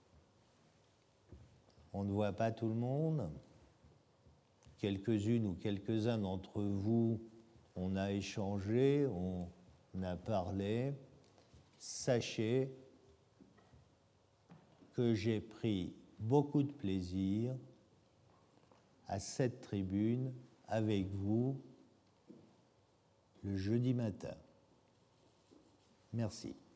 S1: on ne voit pas tout le monde. Quelques-unes ou quelques-uns d'entre vous, on a échangé, on a parlé. Sachez que j'ai pris beaucoup de plaisir à cette tribune avec vous le jeudi matin. Merci.